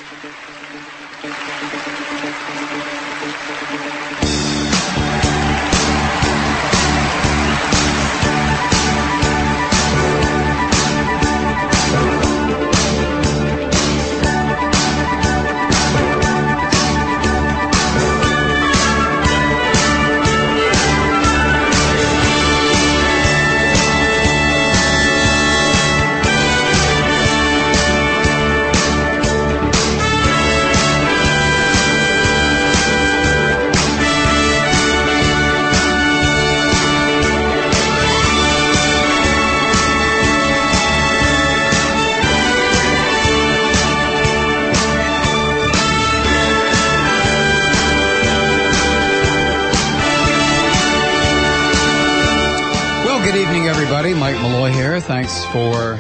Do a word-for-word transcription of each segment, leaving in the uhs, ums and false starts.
Mike Malloy here. Thanks for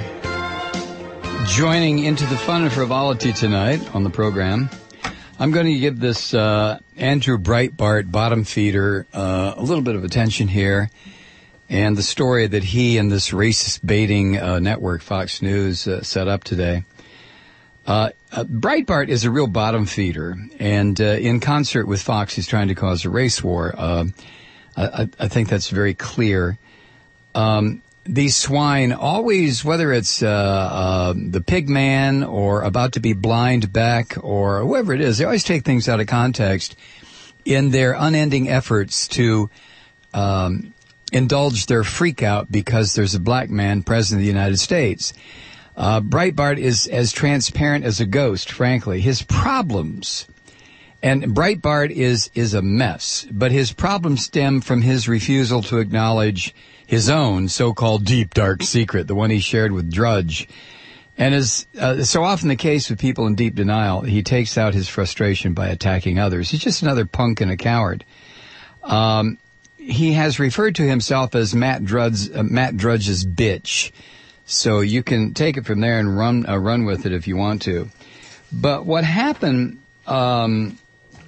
joining into the fun and frivolity tonight on the program. I'm going to give this uh, Andrew Breitbart bottom feeder uh, a little bit of attention here, and the story that he and this racist baiting uh, network, Fox News, uh, set up today. Uh, uh, Breitbart is a real bottom feeder, and uh, in concert with Fox, he's trying to cause a race war. Uh, I, I think that's very clear. Um, These swine always, whether it's uh, uh, the pig man or about to be blind Beck or whoever it is, they always take things out of context in their unending efforts to um, indulge their freak out because there's a black man president of the United States. Uh, Breitbart is as transparent as a ghost, frankly. His problems, and Breitbart is, is a mess, but his problems stem from his refusal to acknowledge his own so-called deep, dark secret, the one he shared with Drudge. And as uh, so often the case with people in deep denial, he takes out his frustration by attacking others. He's just another punk and a coward. Um, he has referred to himself as Matt Drudge's, uh, Matt Drudge's bitch. So you can take it from there and run uh, run with it if you want to. But what happened... Um,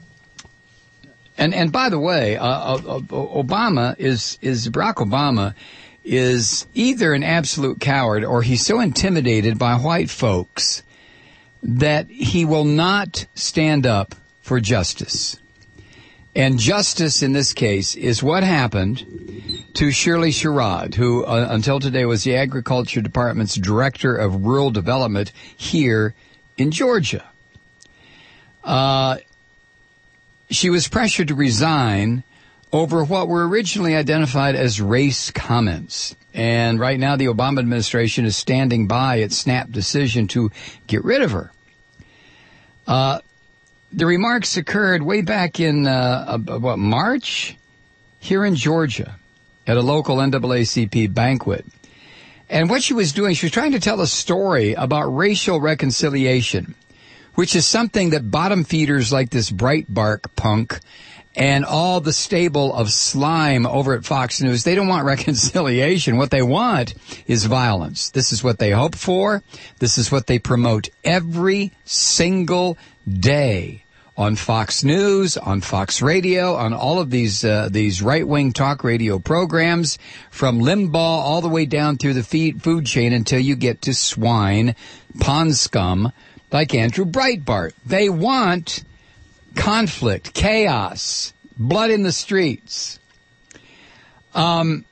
And and by the way, uh, Obama is is Barack Obama is either an absolute coward or he's so intimidated by white folks that he will not stand up for justice. And justice in this case is what happened to Shirley Sherrod, who uh, until today was the Agriculture Department's Director of Rural Development here in Georgia. Uh She was pressured to resign over what were originally identified as race comments. And right now the Obama administration is standing by its snap decision to get rid of her. Uh, the remarks occurred way back in, uh, uh, what, March? Here in Georgia at a local N double A C P banquet. And what she was doing, she was trying to tell a story about racial reconciliation, which is something that bottom feeders like this Breitbart punk and all the stable of slime over at Fox News, they don't want reconciliation. What they want is violence. This is what they hope for. This is what they promote every single day on Fox News, on Fox Radio, on all of these uh, these right-wing talk radio programs, from Limbaugh all the way down through the feed, food chain until you get to swine, pond scum, like Andrew Breitbart. They want conflict, chaos, blood in the streets. Um,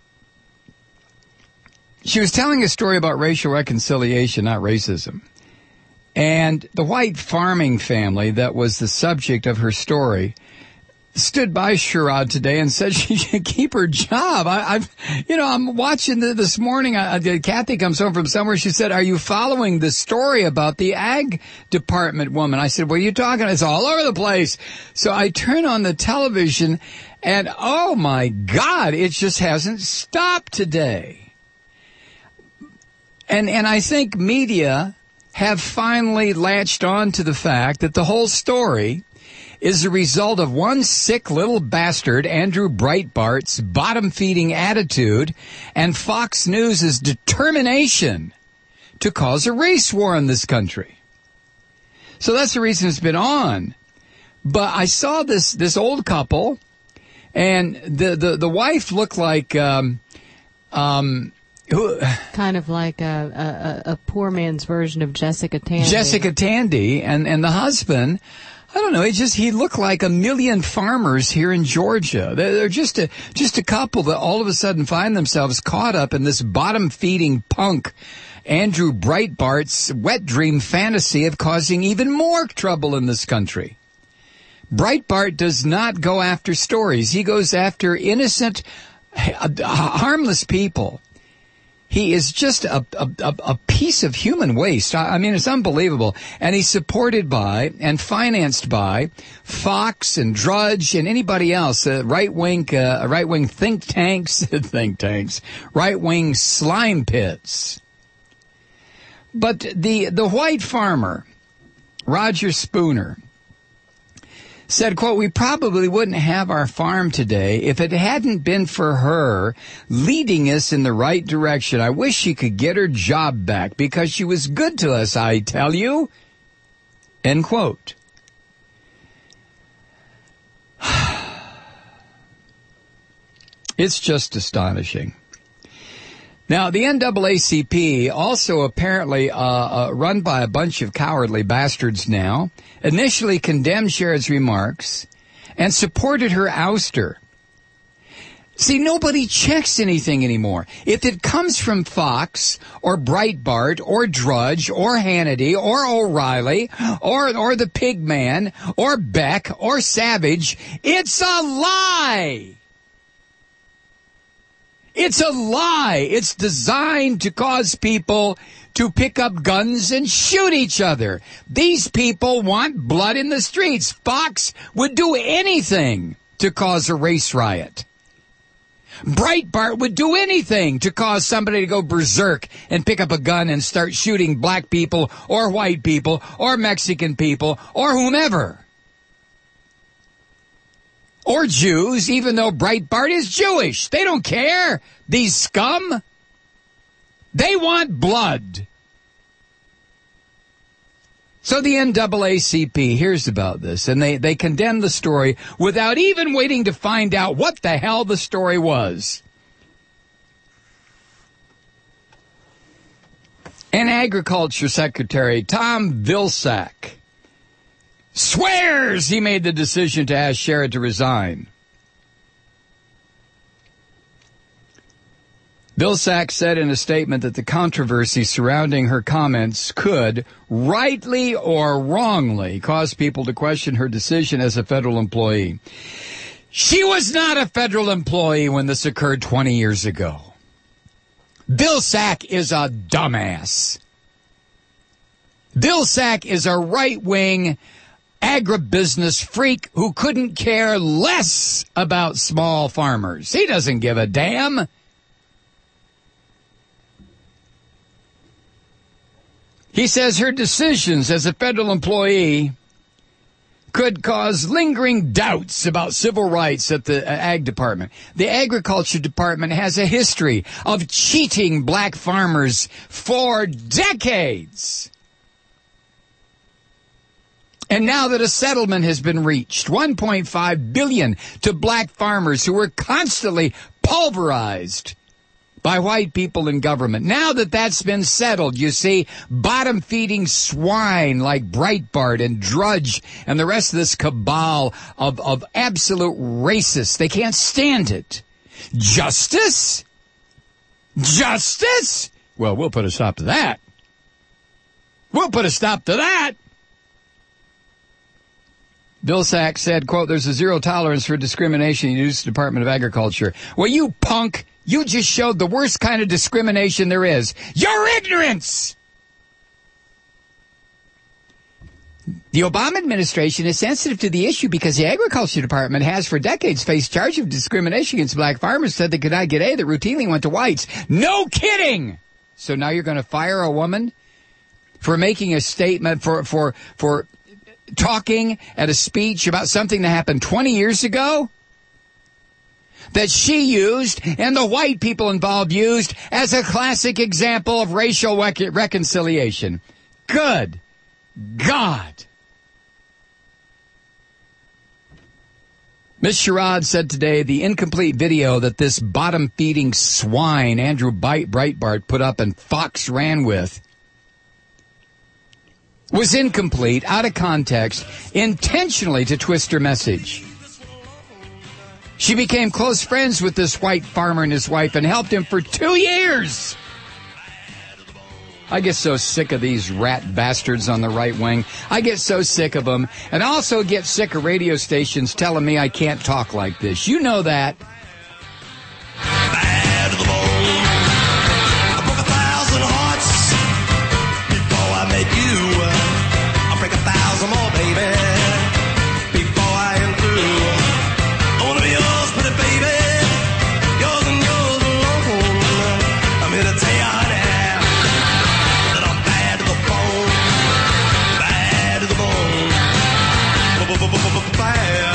she was telling a story about racial reconciliation, not racism. And the white farming family that was the subject of her story stood by Sherrod today and said she should keep her job. I, I've, you know, I'm watching the, this morning. I, Kathy comes home from somewhere. She said, "Are you following the story about the ag department woman?" I said, "What are you talking about?" It's all over the place. So I turn on the television and, oh my God, it just hasn't stopped today. And, and I think media have finally latched on to the fact that the whole story is the result of one sick little bastard, Andrew Breitbart's bottom-feeding attitude and Fox News' determination to cause a race war in this country. So that's the reason it's been on. But I saw this this old couple, and the, the, the wife looked like um, um, Who, kind of like a, a, a poor man's version of Jessica Tandy. Jessica Tandy and, and the husband, I don't know, he just, he looked like a million farmers here in Georgia. They're, they're just a, just a couple that all of a sudden find themselves caught up in this bottom-feeding punk Andrew Breitbart's wet dream fantasy of causing even more trouble in this country. Breitbart does not go after stories. He goes after innocent, harmless people. He is just a, a, a piece of human waste. I mean, it's unbelievable. And he's supported by and financed by Fox and Drudge and anybody else, uh, right-wing, uh, right-wing think tanks, think tanks, right-wing slime pits. But the, the white farmer, Roger Spooner, said, quote, we probably wouldn't have our farm today if it hadn't been for her leading us in the right direction. I wish she could get her job back because she was good to us, I tell you. End quote. It's just astonishing. Now, the N double A C P, also apparently uh, uh, run by a bunch of cowardly bastards now, initially condemned Sherrod's remarks and supported her ouster. See, nobody checks anything anymore. If it comes from Fox or Breitbart or Drudge or Hannity or O'Reilly or, or the Pigman or Beck or Savage, it's a lie. It's a lie. It's designed to cause people to pick up guns and shoot each other. These people want blood in the streets. Fox would do anything to cause a race riot. Breitbart would do anything to cause somebody to go berserk and pick up a gun and start shooting black people or white people or Mexican people or whomever. Or Jews, even though Breitbart is Jewish. They don't care, these scum. They want blood. So the N double A C P hears about this, and they, they condemn the story without even waiting to find out what the hell the story was. And Agriculture Secretary Tom Vilsack swears he made the decision to ask Sherrod to resign. Vilsack said in a statement that the controversy surrounding her comments could, rightly or wrongly, cause people to question her decision as a federal employee. She was not a federal employee when this occurred twenty years ago. Vilsack is a dumbass. Vilsack is a right-wing agribusiness freak who couldn't care less about small farmers. He doesn't give a damn. He says her decisions as a federal employee could cause lingering doubts about civil rights at the Ag Department. The Agriculture Department has a history of cheating black farmers for decades. And now that a settlement has been reached, one point five billion dollars to black farmers who were constantly pulverized by white people in government. Now that that's been settled, you see, bottom-feeding swine like Breitbart and Drudge and the rest of this cabal of, of absolute racists, they can't stand it. Justice? Justice? Well, we'll put a stop to that. We'll put a stop to that. Vilsack said, quote, there's a zero tolerance for discrimination in the U S Department of Agriculture. Well, you punk, you just showed the worst kind of discrimination there is. Your ignorance! The Obama administration is sensitive to the issue because the Agriculture Department has for decades faced charge of discrimination against black farmers, said they could not get aid that routinely went to whites. No kidding! So now you're going to fire a woman for making a statement, for, for, for, talking at a speech about something that happened twenty years ago that she used and the white people involved used as a classic example of racial rec- reconciliation. Good God. Miz Sherrod said today the incomplete video that this bottom-feeding swine, Andrew Breitbart, put up and Fox ran with was incomplete, out of context, intentionally to twist her message. She became close friends with this white farmer and his wife and helped him for two years. I get so sick of these rat bastards on the right wing. I get so sick of them. And I also get sick of radio stations telling me I can't talk like this. You know that. Bad to the bone. I broke a thousand hearts before I met you. I'll break a thousand more, baby, before I am through. I want to be yours, pretty baby. Yours and yours alone. I'm here to tell you, honey, that I'm bad to the bone. Bad to the bone. Bad.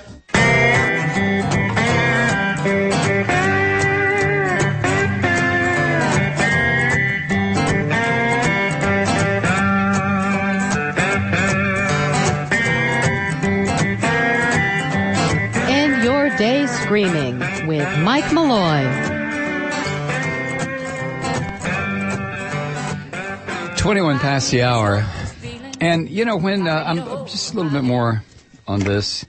Day Screaming with Mike Malloy. twenty-one past the hour. And, you know, when, uh, I'm just a little bit more on this,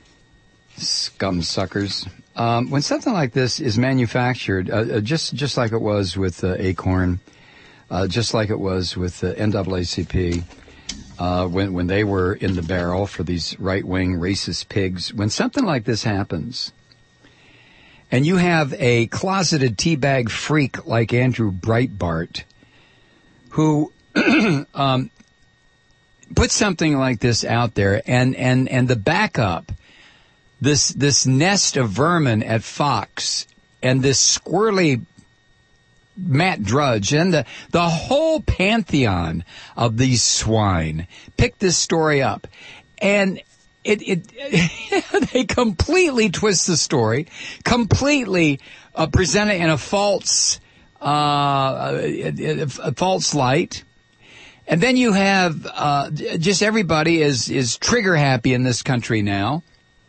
scum suckers. Um, when something like this is manufactured, uh, just just like it was with uh, Acorn, uh, just like it was with uh, N double A C P, Uh, when when they were in the barrel for these right-wing racist pigs, when something like this happens, and you have a closeted teabag freak like Andrew Breitbart, who um, puts something like this out there, and and and the backup, this this nest of vermin at Fox, and this squirrely Matt Drudge and the, the whole pantheon of these swine picked this story up, and it, it they completely twist the story, completely uh, present it in a false, uh, a, a false light, and then you have uh, just everybody is is trigger happy in this country now.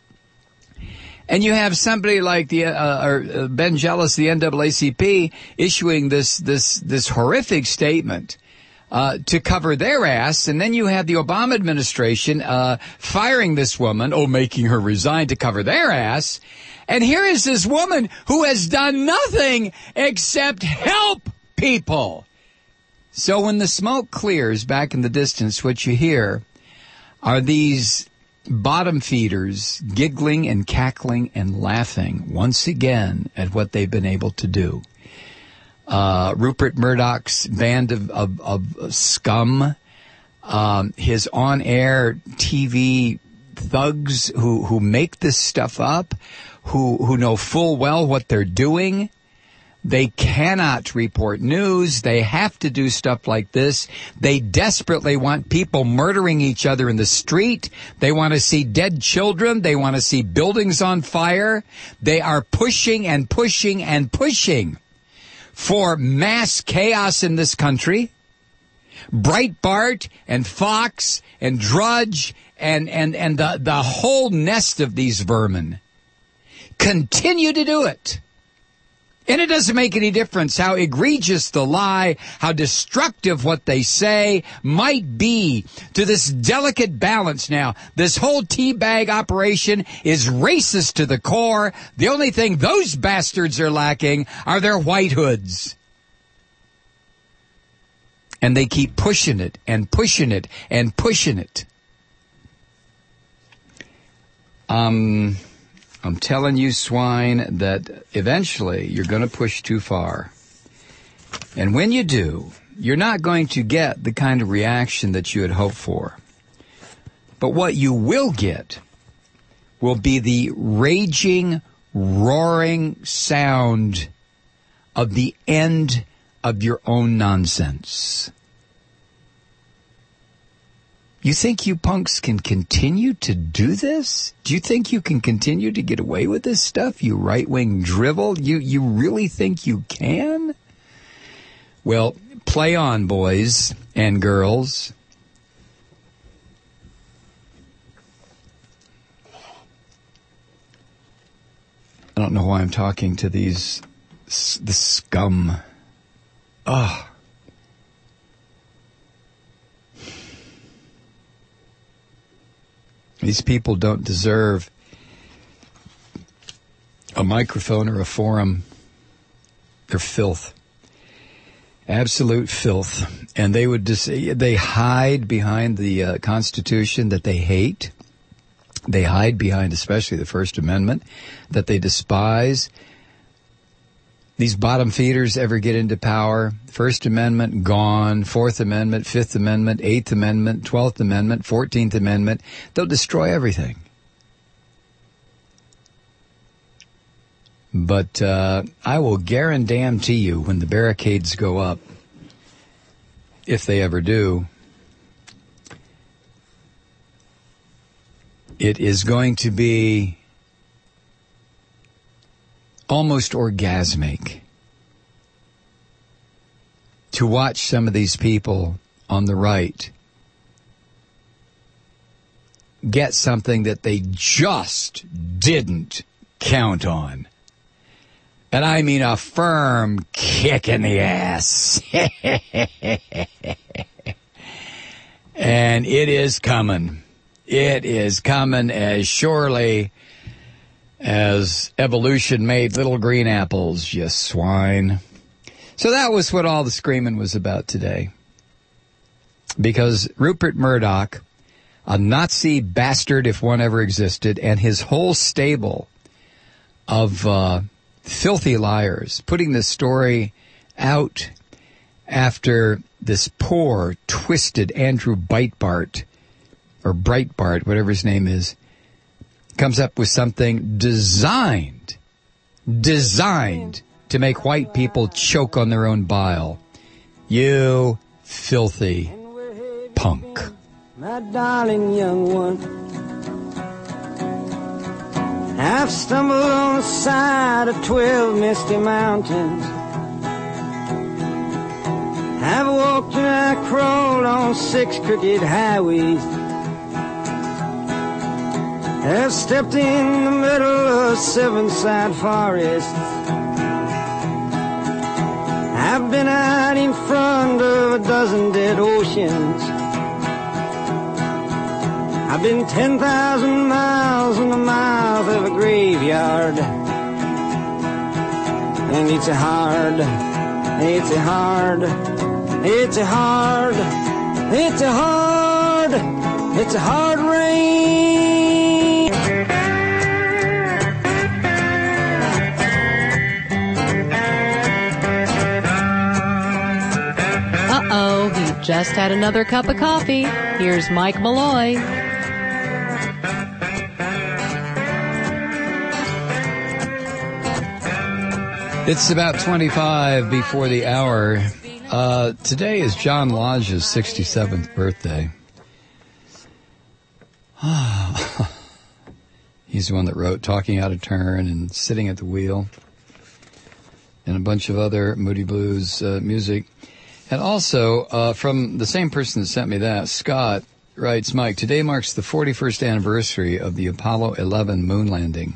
And you have somebody like the uh, or Ben Jealous, the N double A C P, issuing this this this horrific statement uh, to cover their ass, and then you have the Obama administration uh, firing this woman, oh, making her resign to cover their ass. And here is this woman who has done nothing except help people. So when the smoke clears back in the distance, what you hear are these bottom feeders giggling and cackling and laughing once again at what they've been able to do. Uh, Rupert Murdoch's band of, of, of scum, um, his on-air T V thugs who, who make this stuff up, who, who know full well what they're doing. They cannot report news. They have to do stuff like this. They desperately want people murdering each other in the street. They want to see dead children. They want to see buildings on fire. They are pushing and pushing and pushing for mass chaos in this country. Breitbart and Fox and Drudge and, and, and the, the whole nest of these vermin continue to do it. And it doesn't make any difference how egregious the lie, how destructive what they say might be to this delicate balance now. This whole teabag operation is racist to the core. The only thing those bastards are lacking are their white hoods. And they keep pushing it and pushing it and pushing it. Um... I'm telling you, swine, that eventually you're going to push too far. And when you do, you're not going to get the kind of reaction that you had hoped for. But what you will get will be the raging, roaring sound of the end of your own nonsense. You think you punks can continue to do this? Do you think you can continue to get away with this stuff, you right-wing drivel? You you really think you can? Well, play on, boys and girls. don't know why I'm talking to these, the scum. Ugh. These people don't deserve a microphone or a forum. They're filth. Absolute filth. And they would dis- they hide behind the uh, Constitution that they hate. They hide behind especially the First Amendment that they despise. These bottom feeders ever get into power. First Amendment, gone. Fourth Amendment, Fifth Amendment, Eighth Amendment, Twelfth Amendment, Fourteenth Amendment. They'll destroy everything. But uh, I will guarantee you when the barricades go up, if they ever do, it is going to be almost orgasmic to watch some of these people on the right get something that they just didn't count on. And I mean a firm kick in the ass. And it is coming. It is coming as surely as evolution made little green apples, you swine. So that was what all the screaming was about today. Because Rupert Murdoch, a Nazi bastard if one ever existed, and his whole stable of uh, filthy liars, putting this story out after this poor, twisted Andrew Breitbart, or Breitbart, whatever his name is, comes up with something designed, designed to make white people choke on their own bile. You filthy punk. My darling young one, I've stumbled on the side of twelve misty mountains. I've walked and I crawled on six crooked highways. I've stepped in the middle of seven side forests. I've been out in front of a dozen dead oceans. I've been ten thousand miles in the mouth of a graveyard. And it's a hard, it's a hard, it's a hard, it's a hard, it's a hard rain. Uh-oh, he just had another cup of coffee. Here's Mike Malloy. It's about twenty-five before the hour. Uh, today is John Lodge's sixty-seventh birthday. He's the one that wrote Talking Out of Turn and Sitting at the Wheel and a bunch of other Moody Blues uh, music. And also, uh, from the same person that sent me that, Scott writes, Mike, today marks the forty-first anniversary of the Apollo eleven moon landing.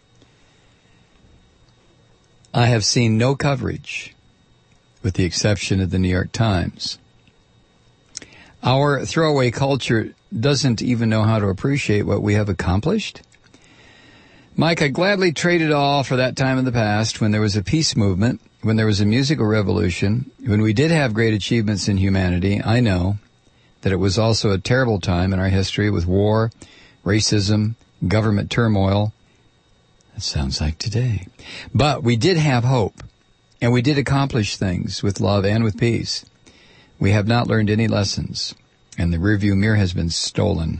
I have seen no coverage, with the exception of the New York Times. Our throwaway culture doesn't even know how to appreciate what we have accomplished. Mike, I gladly trade it all for that time in the past when there was a peace movement, when there was a musical revolution, when we did have great achievements in humanity. I know that it was also a terrible time in our history with war, racism, government turmoil. That sounds like today. But we did have hope, and we did accomplish things with love and with peace. We have not learned any lessons, and the rearview mirror has been stolen.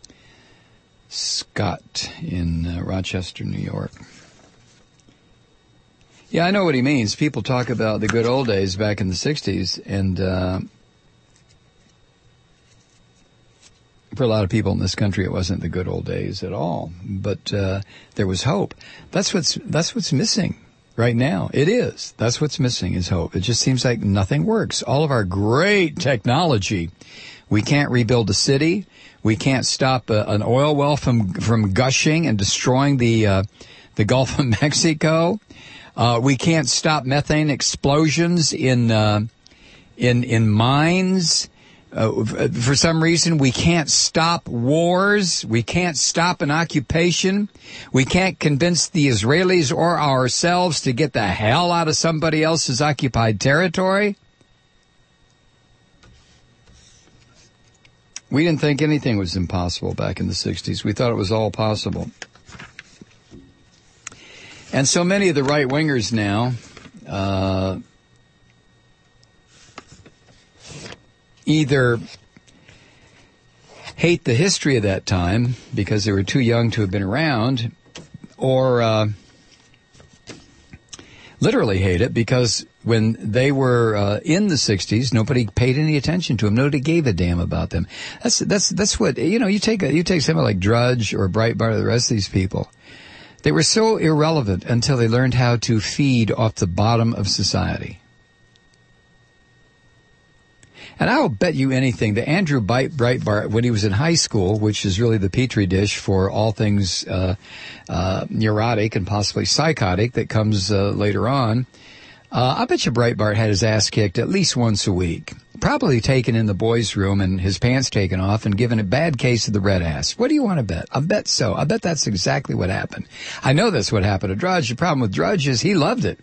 Scott in uh, Rochester, New York. Yeah, I know what he means. People talk about the good old days back in the sixties, and uh, for a lot of people in this country, it wasn't the good old days at all. But uh, there was hope. That's what's that's what's missing right now. It is. That's what's missing is hope. It just seems like nothing works. All of our great technology, we can't rebuild a city. We can't stop a, an oil well from from gushing and destroying the uh, the Gulf of Mexico. Uh, we can't stop methane explosions in uh, in in mines. Uh, for some reason, we can't stop wars. We can't stop an occupation. We can't convince the Israelis or ourselves to get the hell out of somebody else's occupied territory. We didn't think anything was impossible back in the sixties. We thought it was all possible. And so many of the right-wingers now uh, either hate the history of that time because they were too young to have been around, or uh, literally hate it because when they were uh, in the sixties, nobody paid any attention to them. Nobody gave a damn about them. That's that's that's what, you know. You take a, you take someone like Drudge or Breitbart or the rest of these people. They were so irrelevant until they learned how to feed off the bottom of society. And I'll bet you anything that Andrew Breitbart, when he was in high school, which is really the petri dish for all things uh, uh, neurotic and possibly psychotic that comes uh, later on, uh, I bet you Breitbart had his ass kicked at least once a week. Probably taken in the boys' room and his pants taken off and given a bad case of the red ass. What do you want to bet? I bet so. I bet that's exactly what happened. I know that's what happened to Drudge. The problem with Drudge is he loved it.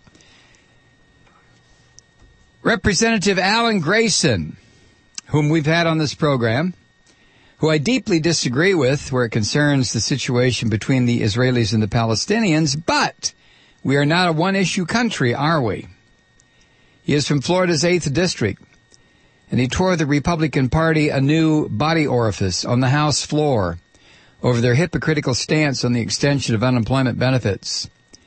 Representative Alan Grayson, whom we've had on this program, who I deeply disagree with where it concerns the situation between the Israelis and the Palestinians, but we are not a one-issue country, are we? He is from Florida's eighth District, and he tore the Republican Party a new body orifice on the House floor over their hypocritical stance on the extension of unemployment benefits.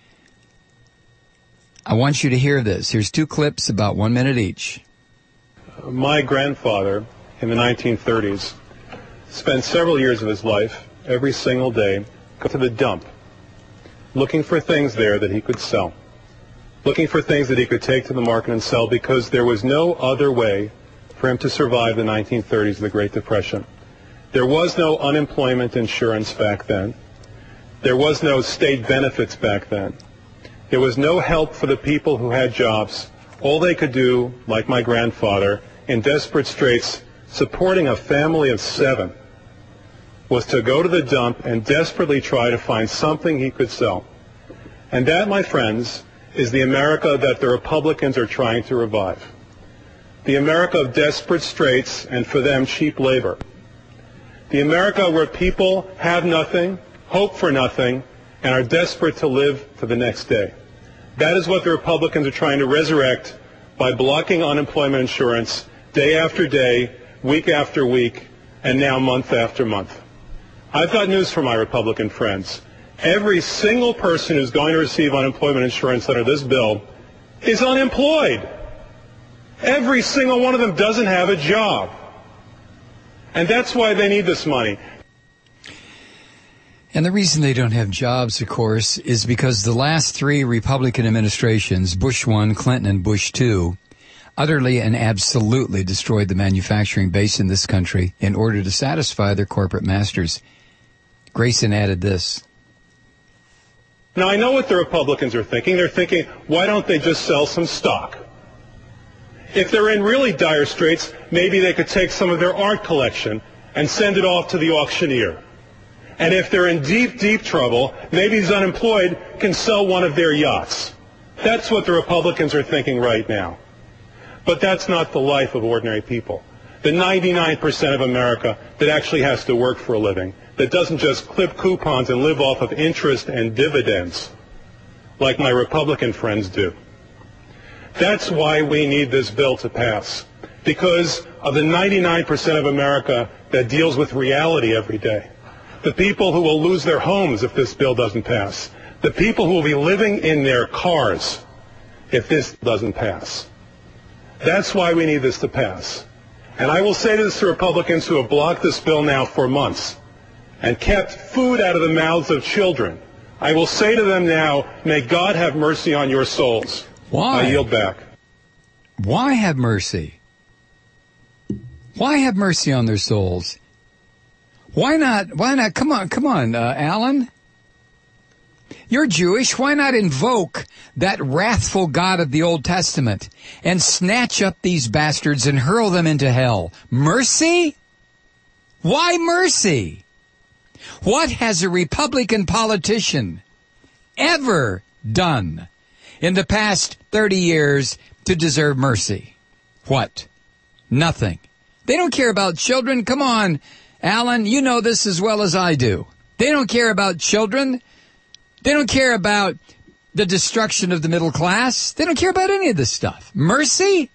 I want you to hear this. Here's two clips, about one minute each. My grandfather, in the nineteen thirties, spent several years of his life, every single day, go to the dump, looking for things there that he could sell, looking for things that he could take to the market and sell, because there was no other way for him to survive the nineteen thirties, the Great Depression. There was no unemployment insurance back then. There was no state benefits back then. There was no help for the people who had jobs. All they could do, like my grandfather, in desperate straits, supporting a family of seven, was to go to the dump and desperately try to find something he could sell. And that, my friends, is the America that the Republicans are trying to revive. The America of desperate straits and, for them, cheap labor. The America where people have nothing, hope for nothing, and are desperate to live for the next day. That is what the Republicans are trying to resurrect by blocking unemployment insurance day after day, week after week, and now month after month. I've got news for my Republican friends. Every single person who's going to receive unemployment insurance under this bill is unemployed. Every single one of them doesn't have a job. And that's why they need this money. And the reason they don't have jobs, of course, is because the last three Republican administrations, Bush one, Clinton, and Bush two, utterly and absolutely destroyed the manufacturing base in this country in order to satisfy their corporate masters. Grayson added this. Now, I know what the Republicans are thinking. They're thinking, why don't they just sell some stock? If they're in really dire straits, maybe they could take some of their art collection and send it off to the auctioneer. And if they're in deep, deep trouble, maybe these unemployed can sell one of their yachts. That's what the Republicans are thinking right now. But that's not the life of ordinary people. The ninety-nine percent of America that actually has to work for a living, that doesn't just clip coupons and live off of interest and dividends like my Republican friends do. That's why we need this bill to pass, because of the ninety-nine percent of America that deals with reality every day. The people who will lose their homes if this bill doesn't pass. The people who will be living in their cars if this doesn't pass. That's why we need this to pass. And I will say this to Republicans who have blocked this bill now for months and kept food out of the mouths of children. I will say to them now, may God have mercy on your souls. Why? I yield back. Why have mercy? Why have mercy on their souls? Why not? Why not? Come on, come on, uh, Alan. You're Jewish. Why not invoke that wrathful God of the Old Testament and snatch up these bastards and hurl them into hell? Mercy? Why mercy? What has a Republican politician ever done in the past thirty years to deserve mercy? What? Nothing. They don't care about children. Come on, Alan, you know this as well as I do. They don't care about children. They don't care about the destruction of the middle class. They don't care about any of this stuff. Mercy?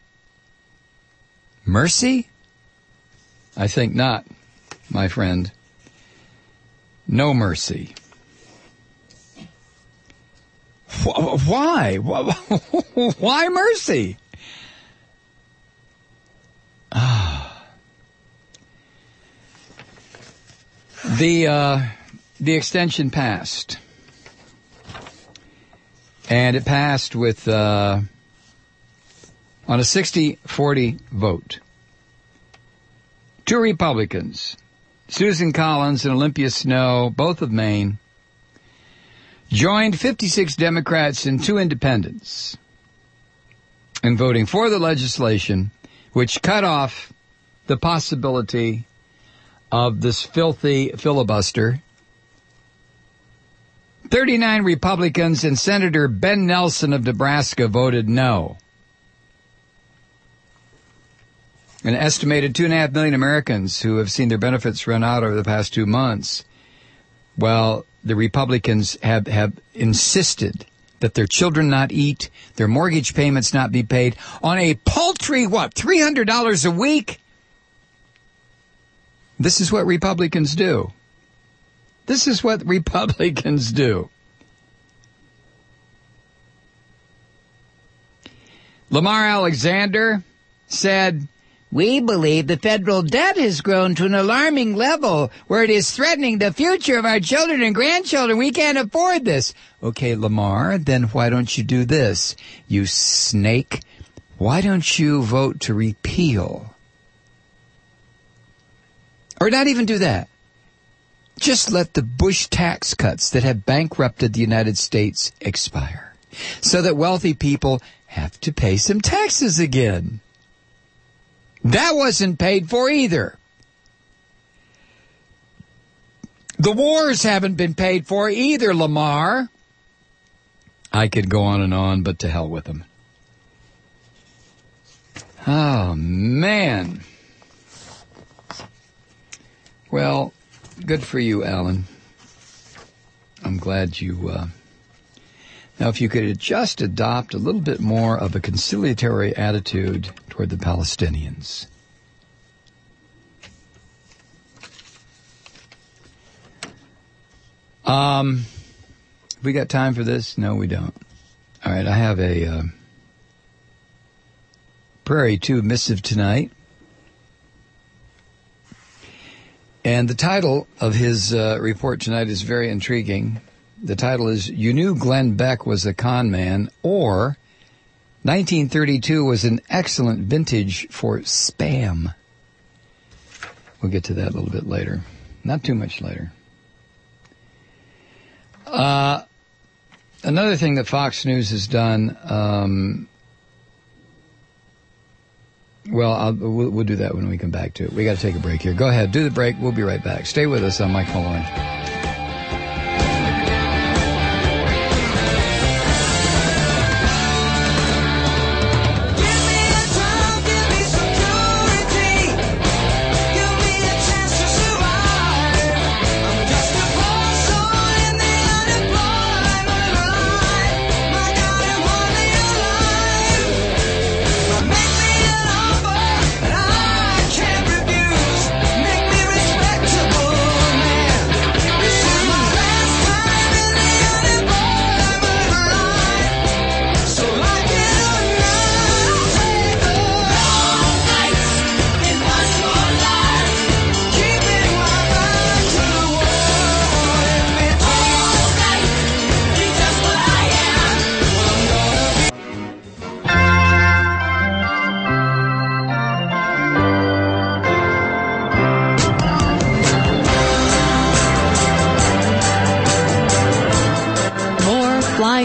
Mercy? I think not, my friend. No mercy. Why? Why mercy? Ah. The, uh, the extension passed. And it passed with, uh, on a sixty forty vote. Two Republicans, Susan Collins and Olympia Snowe, both of Maine, joined fifty-six Democrats and two independents in voting for the legislation which cut off the possibility of this filthy filibuster. thirty-nine Republicans and Senator Ben Nelson of Nebraska voted no. An estimated two and a half million Americans who have seen their benefits run out over the past two months, well, the Republicans have, have insisted that their children not eat, their mortgage payments not be paid on a paltry, what, three hundred dollars a week? This is what Republicans do. This is what Republicans do. Lamar Alexander said, "We believe the federal debt has grown to an alarming level where it is threatening the future of our children and grandchildren. We can't afford this." Okay, Lamar, then why don't you do this? You snake. Why don't you vote to repeal? Or not even do that. Just let the Bush tax cuts that have bankrupted the United States expire so that wealthy people have to pay some taxes again. That wasn't paid for either. The wars haven't been paid for either, Lamar. I could go on and on, but to hell with them. Oh, man. Well, good for you, Alan. I'm glad you... Uh... Now, if you could just adopt a little bit more of a conciliatory attitude toward the Palestinians. Um, we got time for this? No, we don't. All right, I have a uh, Prairie two missive tonight. And the title of his uh, report tonight is very intriguing. The title is, "You Knew Glenn Beck Was a Con Man," or nineteen thirty-two was an excellent vintage for spam. We'll get to that a little bit later. Not too much later. Uh, another thing that Fox News has done, um, well, I'll, we'll, we'll do that when we come back to it. We got to take a break here. Go ahead, do the break. We'll be right back. Stay with us. I'm Mike Malloy. Can't refuse, make me respectable, man.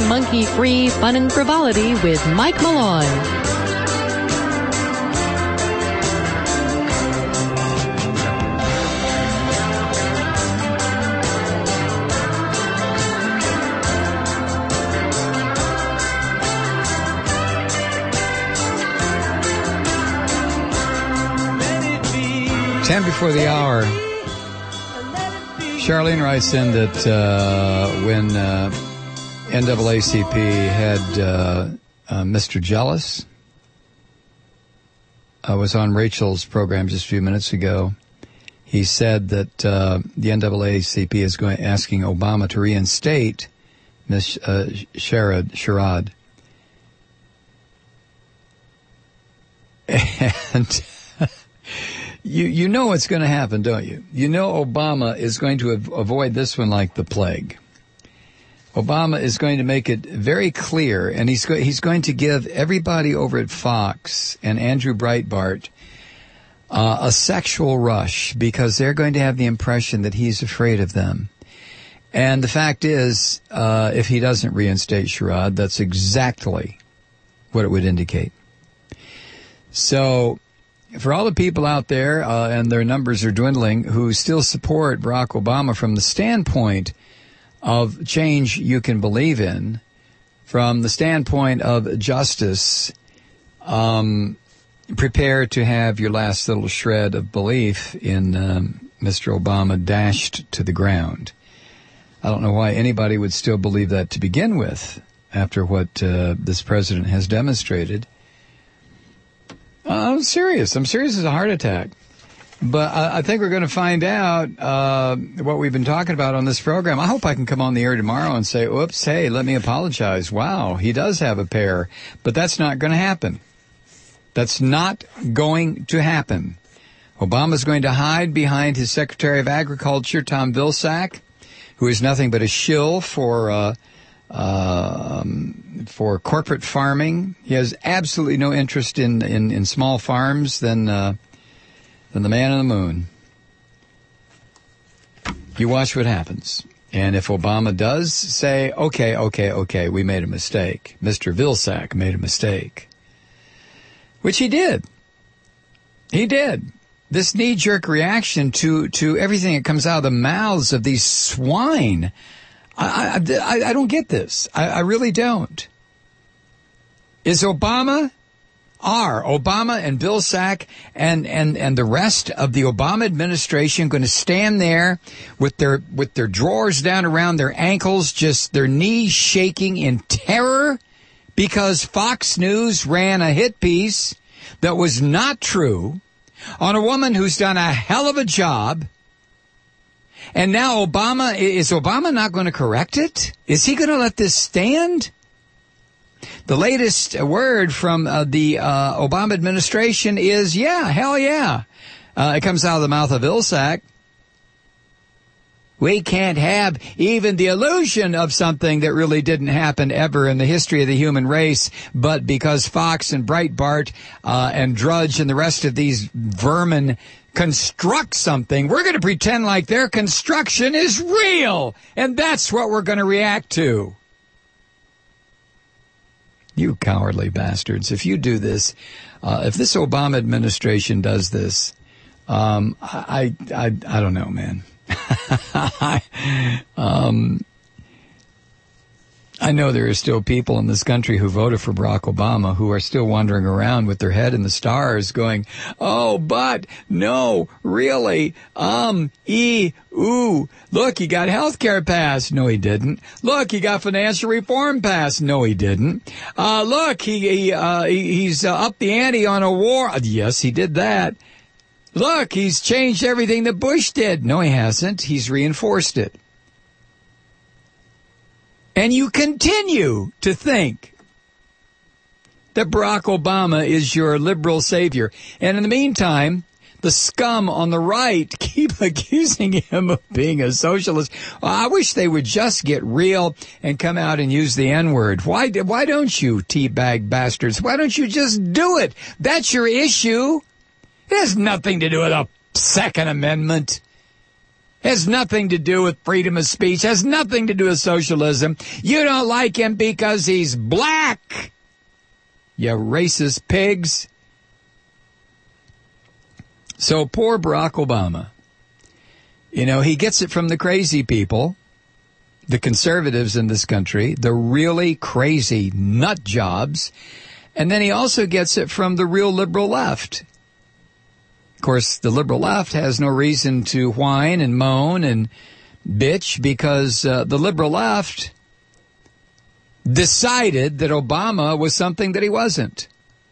monkey-free fun and frivolity with Mike Malloy. Ten before the hour. Charlene writes in that uh, when uh, N double A C P had uh, uh, Mister Jealous, I was on Rachel's program just a few minutes ago. He said that uh, the N double A C P is going asking Obama to reinstate Miss uh, Sherrod, Sherrod. And you you know what's going to happen, don't you? You know Obama is going to av- avoid this one like the plague. Obama is going to make it very clear, and he's go- he's going to give everybody over at Fox and Andrew Breitbart uh, a sexual rush because they're going to have the impression that he's afraid of them. And the fact is, uh, if he doesn't reinstate Sherrod, that's exactly what it would indicate. So, for all the people out there, uh, and their numbers are dwindling, who still support Barack Obama from the standpoint of change you can believe in, from the standpoint of justice, um, prepare to have your last little shred of belief in um, Mister Obama dashed to the ground. I don't know why anybody would still believe that to begin with, after what uh, this president has demonstrated. I'm serious. I'm serious as a heart attack. But I, I think we're going to find out uh, what we've been talking about on this program. I hope I can come on the air tomorrow and say, oops, hey, let me apologize. Wow, he does have a pair. But that's not going to happen. That's not going to happen. Obama's going to hide behind his Secretary of Agriculture, Tom Vilsack, who is nothing but a shill for uh, uh, um, for corporate farming. He has absolutely no interest in, in, in small farms than uh, than the man on the moon. You watch what happens. And if Obama does say, okay, okay, okay, we made a mistake, Mister Vilsack made a mistake, which he did. He did. This knee-jerk reaction to, to everything that comes out of the mouths of these swine, I, I, I don't get this. I, I really don't. Is Obama, are Obama and Vilsack and, and, and the rest of the Obama administration going to stand there with their, with their drawers down around their ankles, just their knees shaking in terror because Fox News ran a hit piece that was not true on a woman who's done a hell of a job? And now Obama, is Obama not going to correct it? Is he going to let this stand? The latest word from uh, the uh, Obama administration is, yeah, hell yeah. Uh, it comes out of the mouth of Vilsack. We can't have even the illusion of something that really didn't happen ever in the history of the human race, but because Fox and Breitbart uh, and Drudge and the rest of these vermin construct something, we're going to pretend like their construction is real, and that's what we're going to react to. You cowardly bastards. If you do this, uh, if this Obama administration does this, um, I, I, I don't know, man. um, I know there are still people in this country who voted for Barack Obama who are still wandering around with their head in the stars going, oh, but, no, really, um, e, ooh, look, he got health care passed. No, he didn't. Look, he got financial reform passed. No, he didn't. Uh, look, he, he, uh, he he's uh, upped the ante on a war. Yes, he did that. Look, he's changed everything that Bush did. No, he hasn't. He's reinforced it. And you continue to think that Barack Obama is your liberal savior. And in the meantime, the scum on the right keep accusing him of being a socialist. Well, I wish they would just get real and come out and use the N-word. Why, why don't you, teabag bastards? Why don't you just do it? That's your issue. It has nothing to do with a Second Amendment. Has nothing to do with freedom of speech. Has nothing to do with socialism. You don't like him because he's black. You racist pigs. So poor Barack Obama. You know, he gets it from the crazy people, the conservatives in this country, the really crazy nut jobs, and then he also gets it from the real liberal left. Of course, the liberal left has no reason to whine and moan and bitch because uh, the liberal left decided that Obama was something that he wasn't.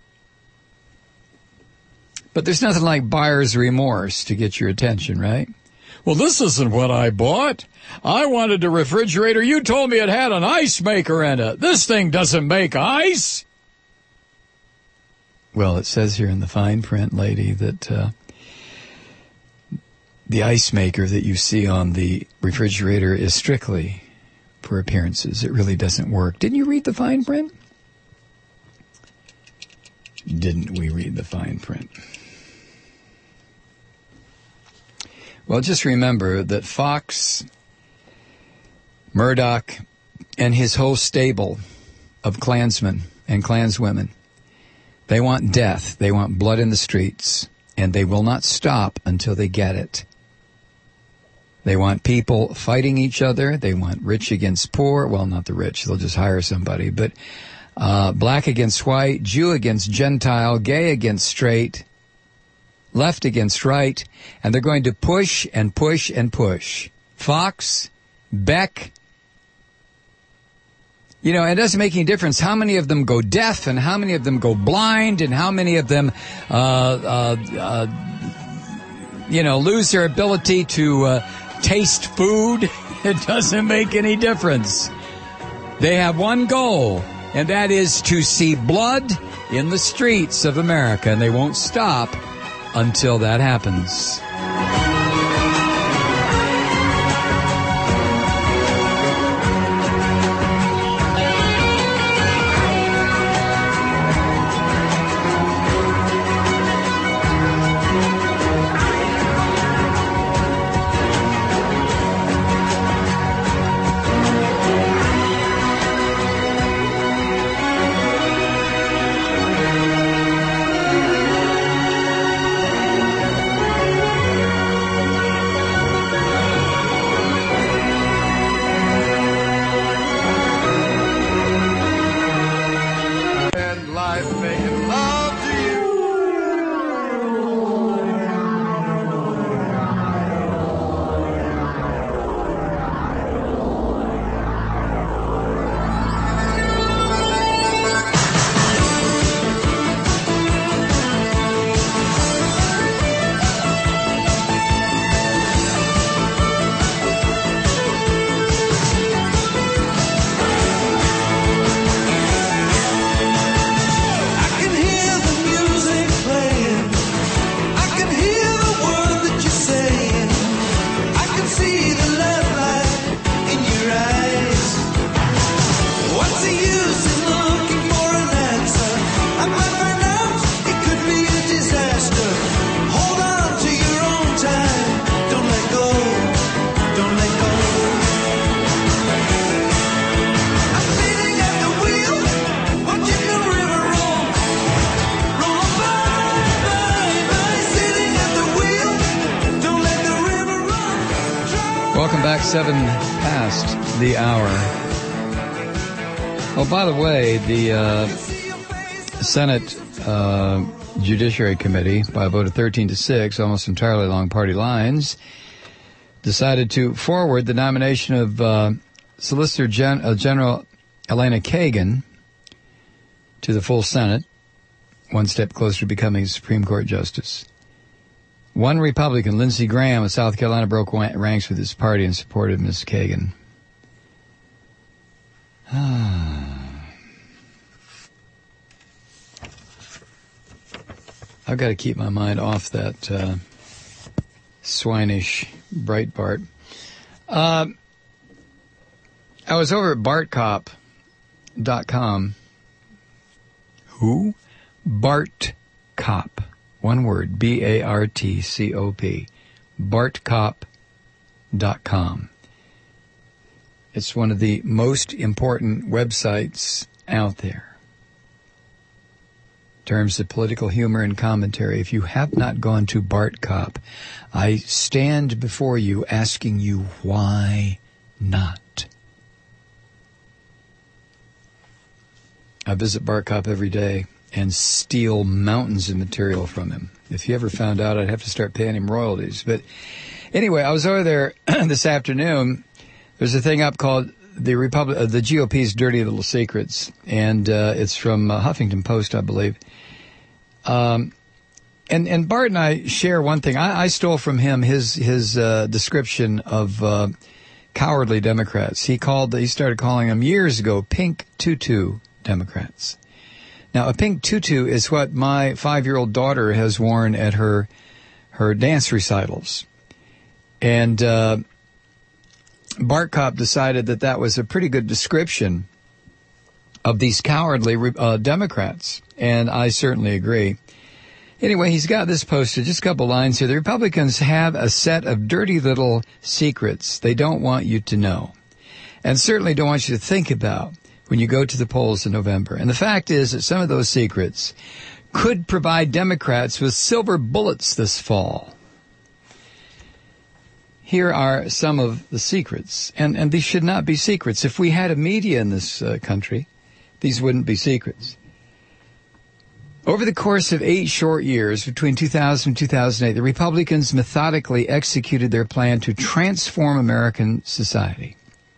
But there's nothing like buyer's remorse to get your attention, right? Well, this isn't what I bought. I wanted a refrigerator. You told me it had an ice maker in it. This thing doesn't make ice. Well, it says here in the fine print, lady, that uh, the ice maker that you see on the refrigerator is strictly for appearances. It really doesn't work. Didn't you read the fine print? Didn't we read the fine print? Well, just remember that Fox, Murdoch, and his whole stable of Klansmen and Klanswomen, they want death. They want blood in the streets, and they will not stop until they get it. They want people fighting each other. They want rich against poor. Well, not the rich. They'll just hire somebody. But uh, black against white, Jew against Gentile, gay against straight, left against right, and they're going to push and push and push. Fox, Beck, you know, it doesn't make any difference how many of them go deaf and how many of them go blind and how many of them, uh, uh, uh, you know, lose their ability to uh, taste food. It doesn't make any difference. They have one goal, and that is to see blood in the streets of America, and they won't stop until that happens. Seven past the hour. Oh, by the way, the uh, Senate uh, Judiciary Committee, by a vote of thirteen to six, almost entirely along party lines, decided to forward the nomination of uh, Solicitor Gen- uh, General Elena Kagan to the full Senate, one step closer to becoming a Supreme Court justice. One Republican, Lindsey Graham of South Carolina, broke ranks with his party and supported Miz Kagan. I've got to keep my mind off that uh, swinish Breitbart. Uh, I was over at bart cop dot com. Who? Bart Cop. One word, B A R T C O P. bart cop dot com. It's one of the most important websites out there in terms of political humor and commentary. If you have not gone to Bart Kopp, I stand before you asking you, why not? I visit Bart Kopp every day and steal mountains of material from him. If he ever found out, I'd have to start paying him royalties. But anyway, I was over there this afternoon. There's a thing up called the Republic, uh, the G O P's Dirty Little Secrets, and uh, it's from uh, Huffington Post, I believe. Um, and and Bart and I share one thing. I, I stole from him his his uh, description of uh, cowardly Democrats. He called he started calling them years ago pink tutu Democrats. Now, a pink tutu is what my five-year-old daughter has worn at her her dance recitals, and uh, Bart Kopp decided that that was a pretty good description of these cowardly uh, Democrats, and I certainly agree. Anyway, he's got this posted, just a couple lines here. The Republicans have a set of dirty little secrets they don't want you to know, and certainly don't want you to think about when you go to the polls in November. And the fact is that some of those secrets could provide Democrats with silver bullets this fall. Here are some of the secrets, and, and these should not be secrets. If we had a media in this uh, country, these wouldn't be secrets. Over the course of eight short years, between two thousand and two thousand eight, the Republicans methodically executed their plan to transform American society.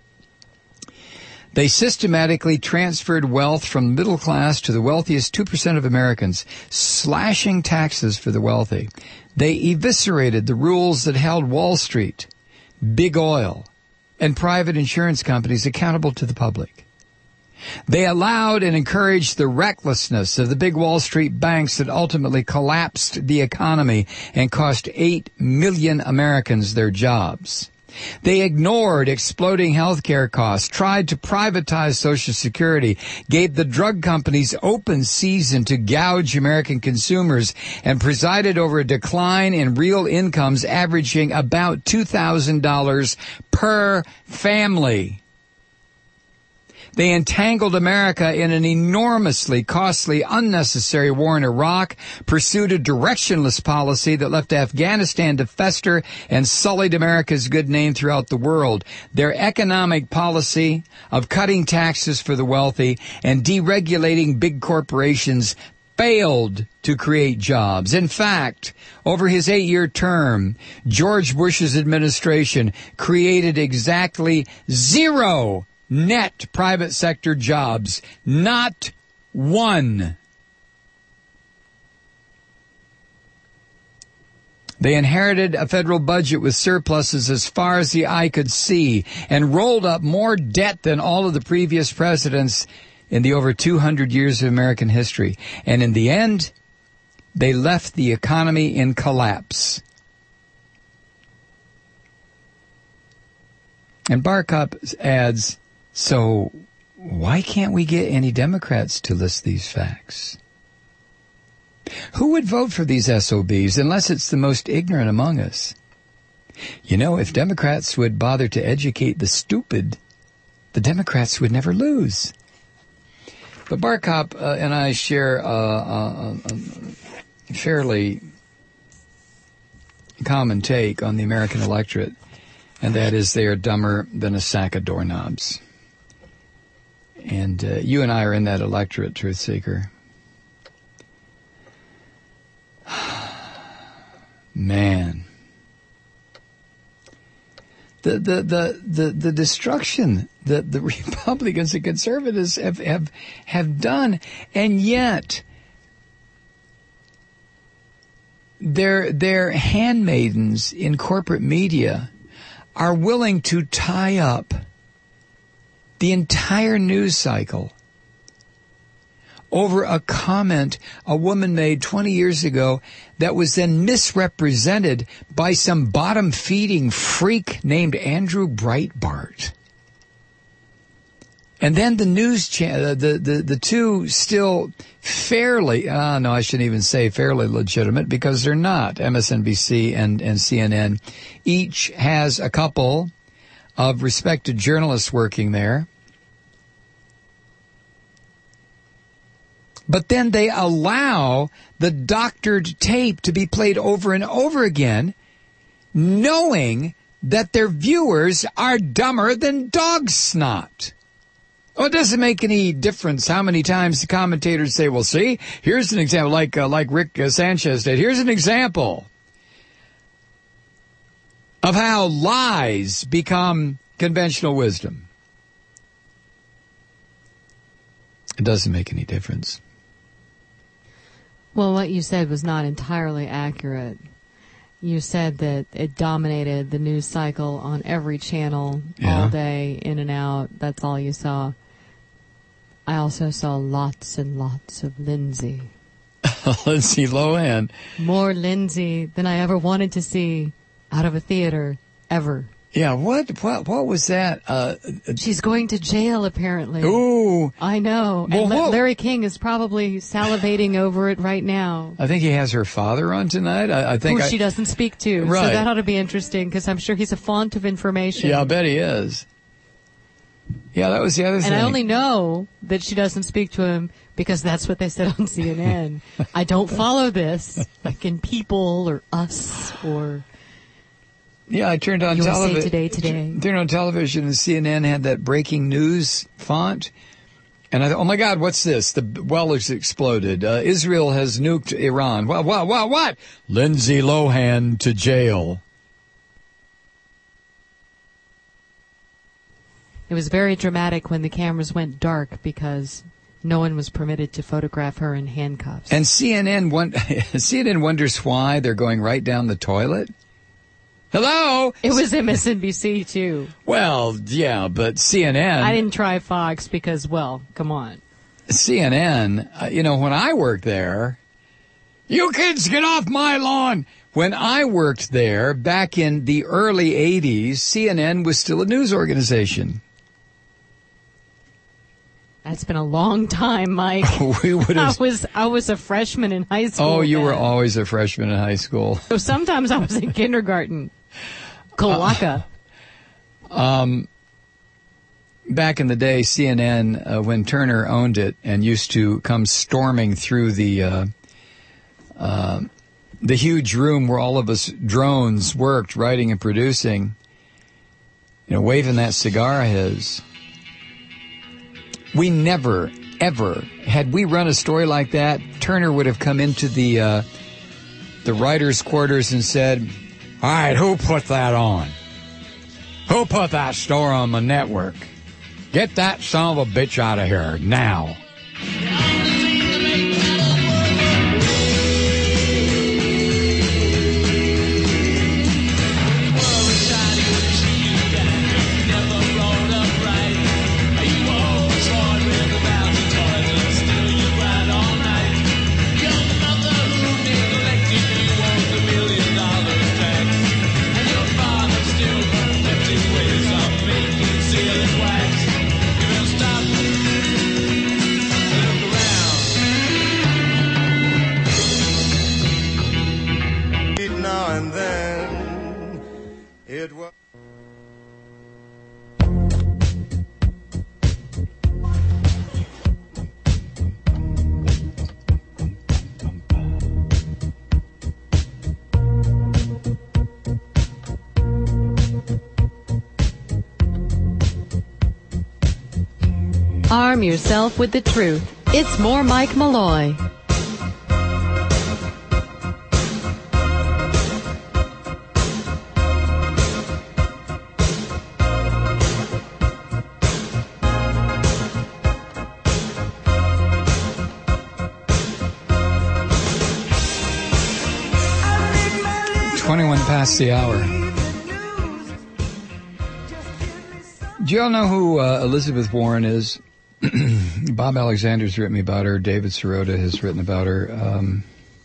They systematically transferred wealth from the middle class to the wealthiest two percent of Americans, slashing taxes for the wealthy. They eviscerated the rules that held Wall Street, big oil, and private insurance companies accountable to the public. They allowed and encouraged the recklessness of the big Wall Street banks that ultimately collapsed the economy and cost eight million Americans their jobs. They ignored exploding health care costs, tried to privatize Social Security, gave the drug companies open season to gouge American consumers, and presided over a decline in real incomes averaging about two thousand dollars per family. They entangled America in an enormously costly, unnecessary war in Iraq, pursued a directionless policy that left Afghanistan to fester and sullied America's good name throughout the world. Their economic policy of cutting taxes for the wealthy and deregulating big corporations failed to create jobs. In fact, over his eight-year term, George Bush's administration created exactly zero net private sector jobs. Not one. They inherited a federal budget with surpluses as far as the eye could see and rolled up more debt than all of the previous presidents in the over two hundred years of American history. And in the end, they left the economy in collapse. And Bart Kopp adds, so why can't we get any Democrats to list these facts? Who would vote for these S O Bs unless it's the most ignorant among us? You know, if Democrats would bother to educate the stupid, the Democrats would never lose. But Bart Kopp uh, and I share uh, a, a fairly common take on the American electorate, and that is they are dumber than a sack of doorknobs. And uh, you and I are in that electorate, Truth Seeker. Man. The, the, the, the, the destruction that the Republicans and conservatives have, have, have done, and yet their, their handmaidens in corporate media are willing to tie up the entire news cycle over a comment a woman made twenty years ago that was then misrepresented by some bottom-feeding freak named Andrew Breitbart. And then the news channel, the, the, the two still fairly, uh, no, I shouldn't even say fairly legitimate because they're not. M S N B C and, and C N N each has a couple of respected journalists working there. But then they allow the doctored tape to be played over and over again, knowing that their viewers are dumber than dog snot. Oh, it doesn't make any difference how many times the commentators say, well, see, here's an example, like uh, like Rick uh, Sanchez did. Here's an example of how lies become conventional wisdom. It doesn't make any difference. Well, what you said was not entirely accurate. You said that it dominated the news cycle on every channel Yeah. all day, in and out. That's all you saw. I also saw lots and lots of Lindsay. Lindsay Lohan. More Lindsay than I ever wanted to see out of a theater, ever. Yeah, what what what was that? Uh, She's going to jail, apparently. ooh, I know. Well, and La- whoa. Larry King is probably salivating over it right now. I think he has her father on tonight. I, I think Who I, she doesn't speak to. Right. So that ought to be interesting, because I'm sure he's a font of information. Yeah, I bet he is. Yeah, that was the other thing. And I only know that she doesn't speak to him because that's what they said on C N N. I don't follow this, like in People or Us or... Yeah, I turned on U S A television. Today today. Turned on television, and C N N had that breaking news font. And I thought, oh my God, what's this? The well has exploded. Uh, Israel has nuked Iran. What, what, what, what? Lindsay Lohan to jail. It was very dramatic when the cameras went dark because no one was permitted to photograph her in handcuffs. And C N N, won- C N N wonders why they're going right down the toilet. Hello? It was M S N B C, too. Well, yeah, but C N N... I didn't try Fox because, well, come on. C N N, uh, you know, when I worked there, you kids get off my lawn. When I worked there back in the early eighties, C N N was still a news organization. That's been a long time, Mike. We would I have. was I was a freshman in high school. Oh, you were then. always a freshman in high school. So sometimes I was in kindergarten. Kolaka. Um, back in the day, C N N, uh, when Turner owned it and used to come storming through the uh, uh, the huge room where all of us drones worked, writing and producing, you know, waving that cigar of his. We never, ever, had we run a story like that, Turner would have come into the uh, the writers' quarters and said, all right, who put that on? Who put that story on the network? Get that son of a bitch out of here now. Now and then it was. Arm yourself with the truth. It's more Mike Malloy. twenty-one past the hour. Do you all know who uh, Elizabeth Warren is? Bob Alexander's written me about her. David Sirota has written about her. Um,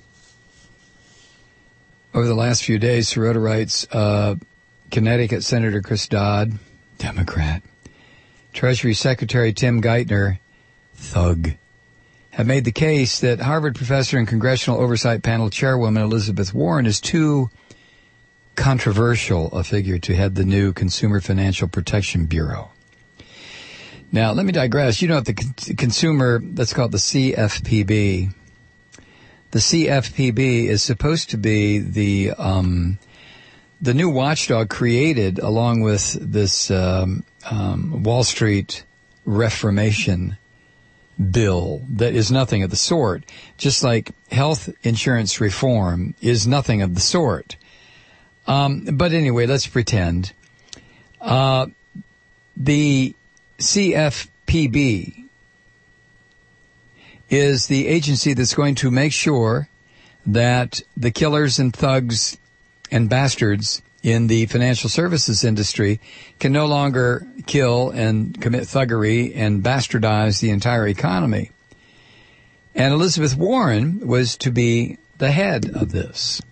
over the last few days, Sirota writes, uh, Connecticut Senator Chris Dodd, Democrat, Treasury Secretary Tim Geithner, thug, have made the case that Harvard professor and Congressional Oversight Panel Chairwoman Elizabeth Warren is too controversial a figure to head the new Consumer Financial Protection Bureau. Now, let me digress. You know, the con- consumer, let's call it the C F P B. The C F P B is supposed to be the um, the new watchdog created along with this um, um, Wall Street reformation bill that is nothing of the sort. Just like health insurance reform is nothing of the sort. Um, but anyway, let's pretend. Uh, the C F P B is the agency that's going to make sure that the killers and thugs and bastards in the financial services industry can no longer kill and commit thuggery and bastardize the entire economy. And Elizabeth Warren was to be the head of this.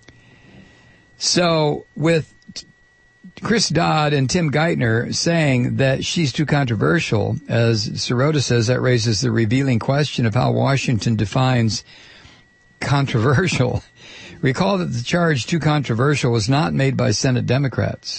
So with Chris Dodd and Tim Geithner saying that she's too controversial, as Sirota says, that raises the revealing question of how Washington defines controversial. Recall that the charge too controversial was not made by Senate Democrats.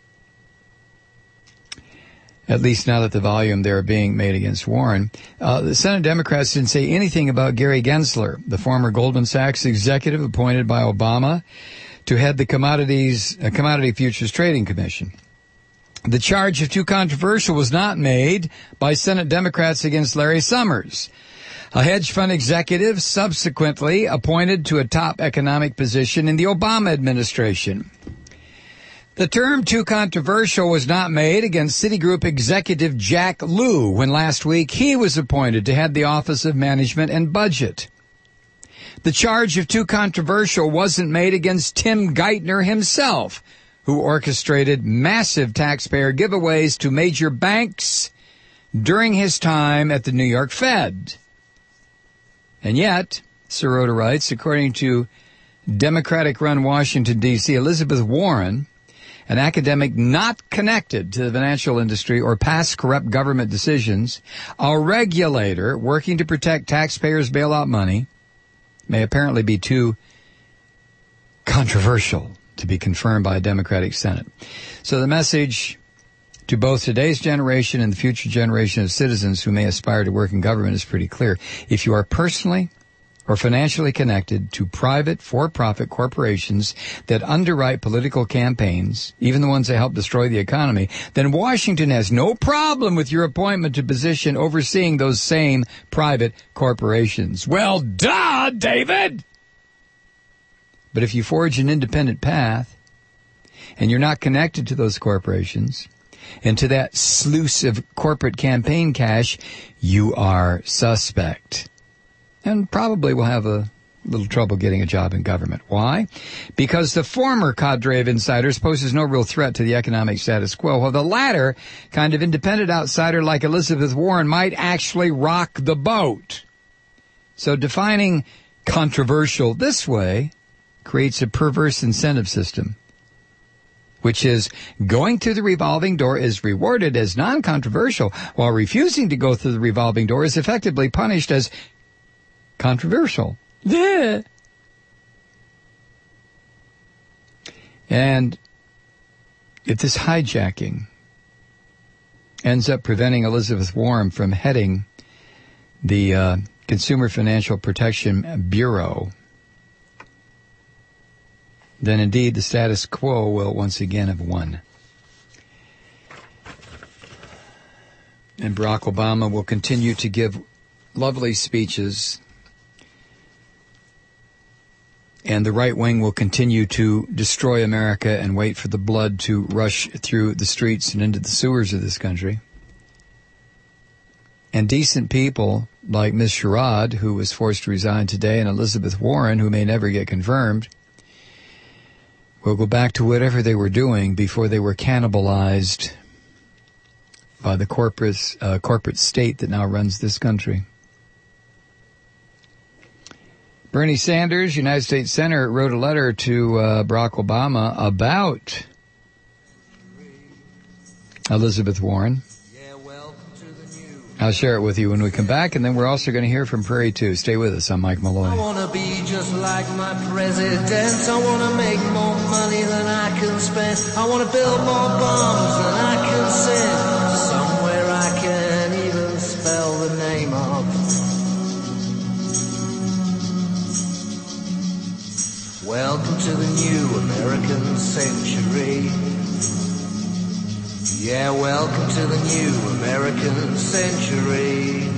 At least now that the volume they're being made against Warren. Uh, the Senate Democrats didn't say anything about Gary Gensler, the former Goldman Sachs executive appointed by Obama to head the Commodities uh, Commodity Futures Trading Commission. The charge of too controversial was not made by Senate Democrats against Larry Summers, a hedge fund executive subsequently appointed to a top economic position in the Obama administration. The term too controversial was not made against Citigroup executive Jack Lew when last week he was appointed to head the Office of Management and Budget. The charge of too controversial wasn't made against Tim Geithner himself, who orchestrated massive taxpayer giveaways to major banks during his time at the New York Fed. And yet, Sirota writes, according to Democratic-run Washington, D C, Elizabeth Warren, an academic not connected to the financial industry or past corrupt government decisions, a regulator working to protect taxpayers' bailout money, may apparently be too controversial to be confirmed by a Democratic Senate. So the message to both today's generation and the future generation of citizens who may aspire to work in government is pretty clear. If you are personally or financially connected to private for-profit corporations that underwrite political campaigns, even the ones that help destroy the economy, then Washington has no problem with your appointment to position overseeing those same private corporations. Well, duh, David! But if you forge an independent path and you're not connected to those corporations and to that sluice of corporate campaign cash, you are suspect. And probably will have a little trouble getting a job in government. Why? Because the former cadre of insiders poses no real threat to the economic status quo, while the latter kind of independent outsider like Elizabeth Warren might actually rock the boat. So defining controversial this way creates a perverse incentive system, which is going through the revolving door is rewarded as non-controversial, while refusing to go through the revolving door is effectively punished as controversial. Yeah. And if this hijacking ends up preventing Elizabeth Warren from heading the uh, Consumer Financial Protection Bureau, then indeed the status quo will once again have won. And Barack Obama will continue to give lovely speeches, and the right wing will continue to destroy America and wait for the blood to rush through the streets and into the sewers of this country. And decent people like Miz Sherrod, who was forced to resign today, and Elizabeth Warren, who may never get confirmed, will go back to whatever they were doing before they were cannibalized by the corporate, uh, corporate state that now runs this country. Bernie Sanders, United States Senator, wrote a letter to uh, Barack Obama about Elizabeth Warren. I'll share it with you when we come back, and then we're also going to hear from Prairie two. Stay with us. I'm Mike Malloy. I want to be just like my president. I want to make more money than I can spend. I want to build more bombs than I can send. Somewhere I can even spell the name of. Welcome to the new American century. Yeah, welcome to the new American century.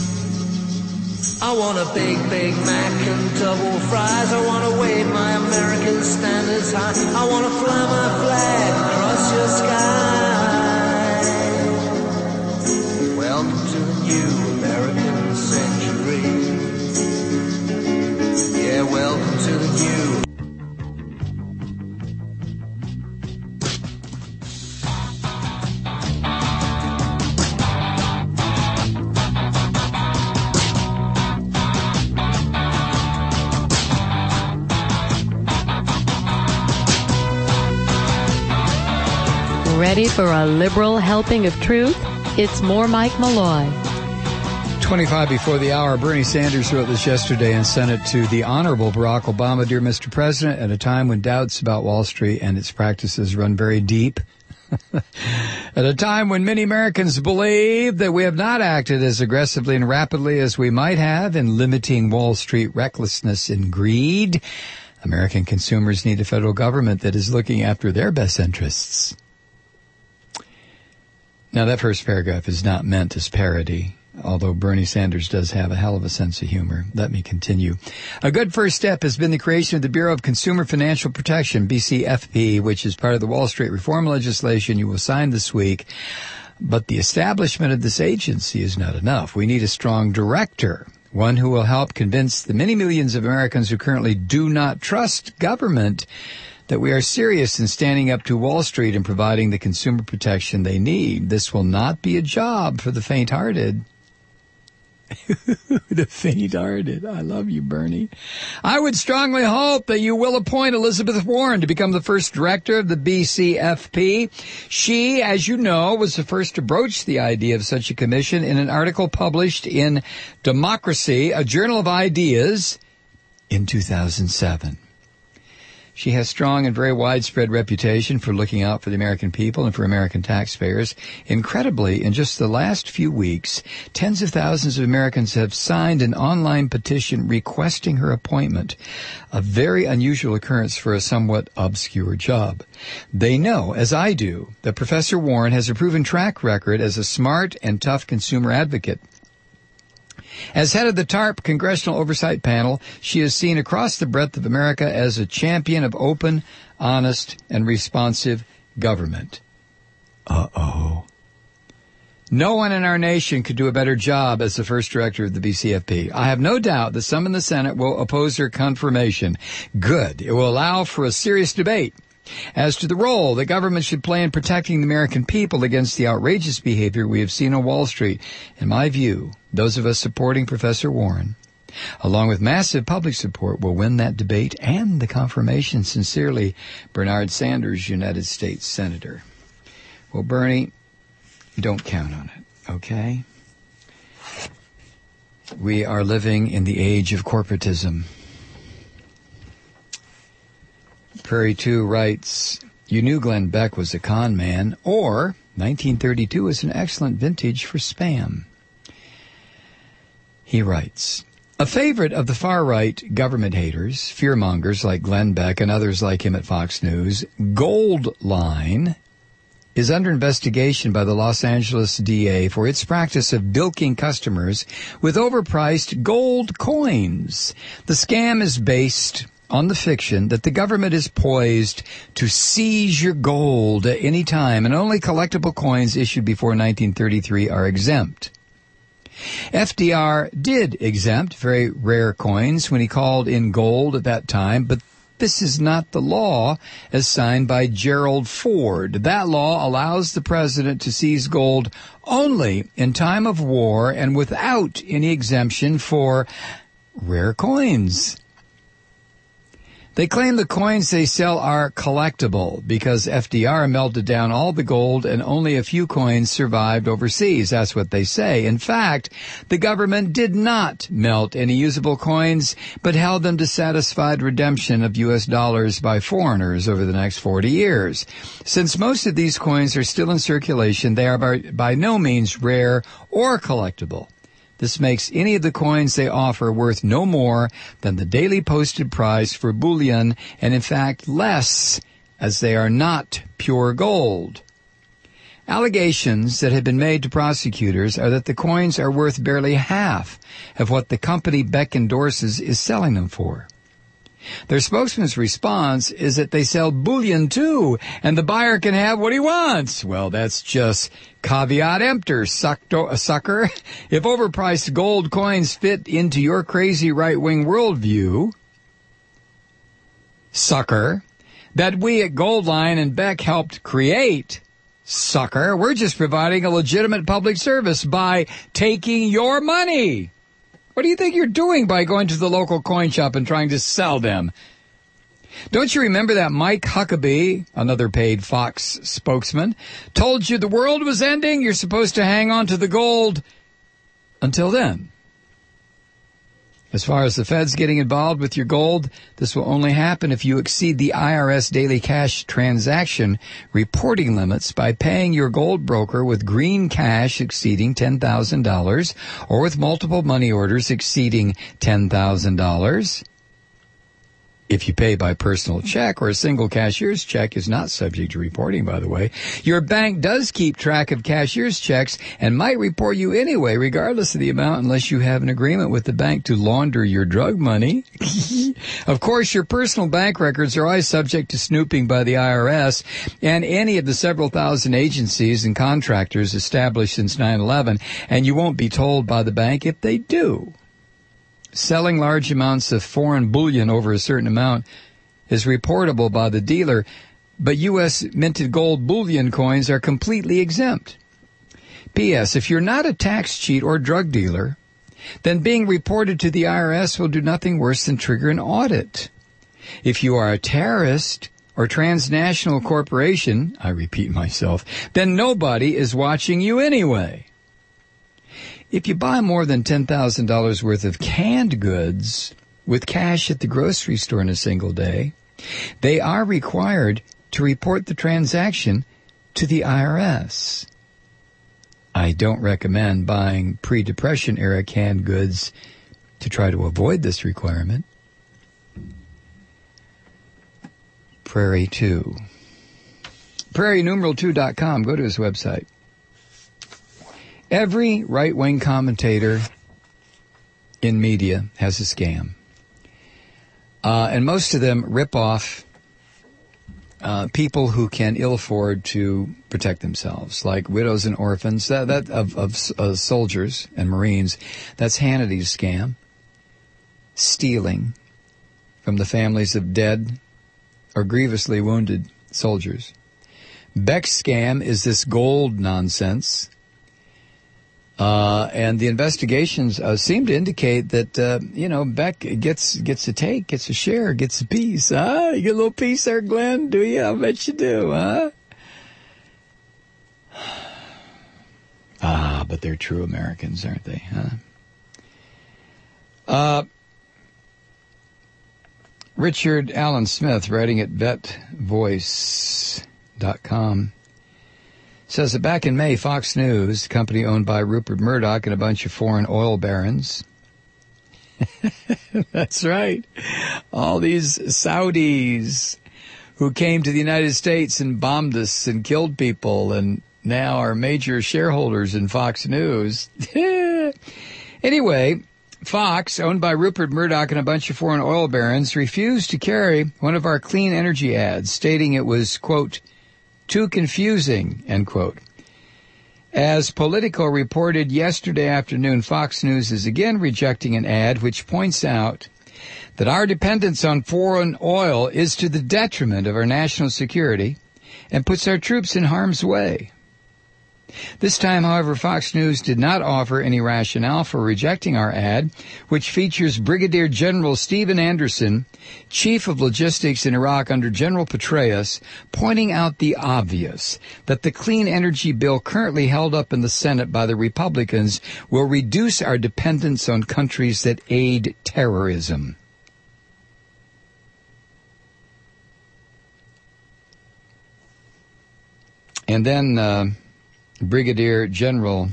I want a big, big Mac and double fries. I want to wave my American standards high. I want to fly my flag across your sky. Welcome to the new American century. Yeah, welcome to the new Ready for a liberal helping of truth? It's more Mike Malloy. twenty-five before the hour, Bernie Sanders wrote this yesterday and sent it to the Honorable Barack Obama. Dear Mister President, at a time when doubts about Wall Street and its practices run very deep, at a time when many Americans believe that we have not acted as aggressively and rapidly as we might have in limiting Wall Street recklessness and greed, American consumers need a federal government that is looking after their best interests. Now, that first paragraph is not meant as parody, although Bernie Sanders does have a hell of a sense of humor. Let me continue. A good first step has been the creation of the Bureau of Consumer Financial Protection, B C F P, which is part of the Wall Street reform legislation you will sign this week. But the establishment of this agency is not enough. We need a strong director, one who will help convince the many millions of Americans who currently do not trust government that we are serious in standing up to Wall Street and providing the consumer protection they need. This will not be a job for the faint-hearted. The faint-hearted. I love you, Bernie. I would strongly hope that you will appoint Elizabeth Warren to become the first director of the B C F P. She, as you know, was the first to broach the idea of such a commission in an article published in Democracy, a journal of ideas, in two thousand seven. She has strong and very widespread reputation for looking out for the American people and for American taxpayers. Incredibly, in just the last few weeks, tens of thousands of Americans have signed an online petition requesting her appointment, a very unusual occurrence for a somewhat obscure job. They know, as I do, that Professor Warren has a proven track record as a smart and tough consumer advocate. As head of the TARP Congressional Oversight Panel, she is seen across the breadth of America as a champion of open, honest, and responsive government. Uh-oh. No one in our nation could do a better job as the first director of the B C F P. I have no doubt that some in the Senate will oppose her confirmation. Good. It will allow for a serious debate as to the role the government should play in protecting the American people against the outrageous behavior we have seen on Wall Street. In my view, those of us supporting Professor Warren, along with massive public support, will win that debate and the confirmation. Sincerely, Bernard Sanders, United States Senator. Well, Bernie, don't count on it, okay? We are living in the age of corporatism. Prairie two writes, you knew Glenn Beck was a con man, or nineteen thirty-two is an excellent vintage for spam. He writes, a favorite of the far-right government haters, fearmongers like Glenn Beck and others like him at Fox News, Goldline, is under investigation by the Los Angeles D A for its practice of bilking customers with overpriced gold coins. The scam is based on the fiction that the government is poised to seize your gold at any time, and only collectible coins issued before nineteen thirty-three are exempt. F D R did exempt very rare coins when he called in gold at that time, but this is not the law as signed by Gerald Ford. That law allows the president to seize gold only in time of war and without any exemption for rare coins. They claim the coins they sell are collectible because F D R melted down all the gold and only a few coins survived overseas. That's what they say. In fact, the government did not melt any usable coins, but held them to satisfied redemption of U S dollars by foreigners over the next forty years. Since most of these coins are still in circulation, they are by, by no means rare or collectible. This makes any of the coins they offer worth no more than the daily posted price for bullion, and in fact less, as they are not pure gold. Allegations that have been made to prosecutors are that the coins are worth barely half of what the company Beck endorses is selling them for. Their spokesman's response is that they sell bullion too, and the buyer can have what he wants. Well, that's just caveat emptor, sucto- sucker. If overpriced gold coins fit into your crazy right-wing worldview, sucker, that we at Goldline and Beck helped create, sucker, we're just providing a legitimate public service by taking your money. What do you think you're doing by going to the local coin shop and trying to sell them? Don't you remember that Mike Huckabee, another paid Fox spokesman, told you the world was ending? You're supposed to hang on to the gold until then. As far as the Feds getting involved with your gold, this will only happen if you exceed the I R S daily cash transaction reporting limits by paying your gold broker with green cash exceeding ten thousand dollars or with multiple money orders exceeding ten thousand dollars. If you pay by personal check or a single cashier's check is not subject to reporting, by the way. Your bank does keep track of cashier's checks and might report you anyway, regardless of the amount, unless you have an agreement with the bank to launder your drug money. Of course, your personal bank records are always subject to snooping by the I R S and any of the several thousand agencies and contractors established since nine eleven, and you won't be told by the bank if they do. Selling large amounts of foreign bullion over a certain amount is reportable by the dealer, but U S minted gold bullion coins are completely exempt. P S. If you're not a tax cheat or drug dealer, then being reported to the I R S will do nothing worse than trigger an audit. If you are a terrorist or transnational corporation, I repeat myself, then nobody is watching you anyway. If you buy more than ten thousand dollars worth of canned goods with cash at the grocery store in a single day, they are required to report the transaction to the I R S. I don't recommend buying pre-Depression era canned goods to try to avoid this requirement. Prairie two. Prairie numeral two dot com. Go to his website. Every right-wing commentator in media has a scam. Uh, and most of them rip off uh, people who can ill afford to protect themselves, like widows and orphans that, that of, of uh, soldiers and Marines. That's Hannity's scam. Stealing from the families of dead or grievously wounded soldiers. Beck's scam is this gold nonsense. Uh, and the investigations uh, seem to indicate that, uh, you know, Beck gets gets a take, gets a share, gets a piece. Huh? You get a little piece there, Glenn, do you? I bet you do, huh? Ah, but they're true Americans, aren't they, huh? Uh, Richard Allen Smith, writing at vet voice dot com, says that back in May, Fox News, the company owned by Rupert Murdoch and a bunch of foreign oil barons. That's right. All these Saudis who came to the United States and bombed us and killed people and now are major shareholders in Fox News. Anyway, Fox, owned by Rupert Murdoch and a bunch of foreign oil barons, refused to carry one of our clean energy ads, stating it was, quote, too confusing, end quote. As Politico reported yesterday afternoon, Fox News is again rejecting an ad which points out that our dependence on foreign oil is to the detriment of our national security and puts our troops in harm's way. This time, however, Fox News did not offer any rationale for rejecting our ad, which features Brigadier General Stephen Anderson, Chief of Logistics in Iraq under General Petraeus, pointing out the obvious, that the clean energy bill currently held up in the Senate by the Republicans will reduce our dependence on countries that aid terrorism. And then uh, Brigadier General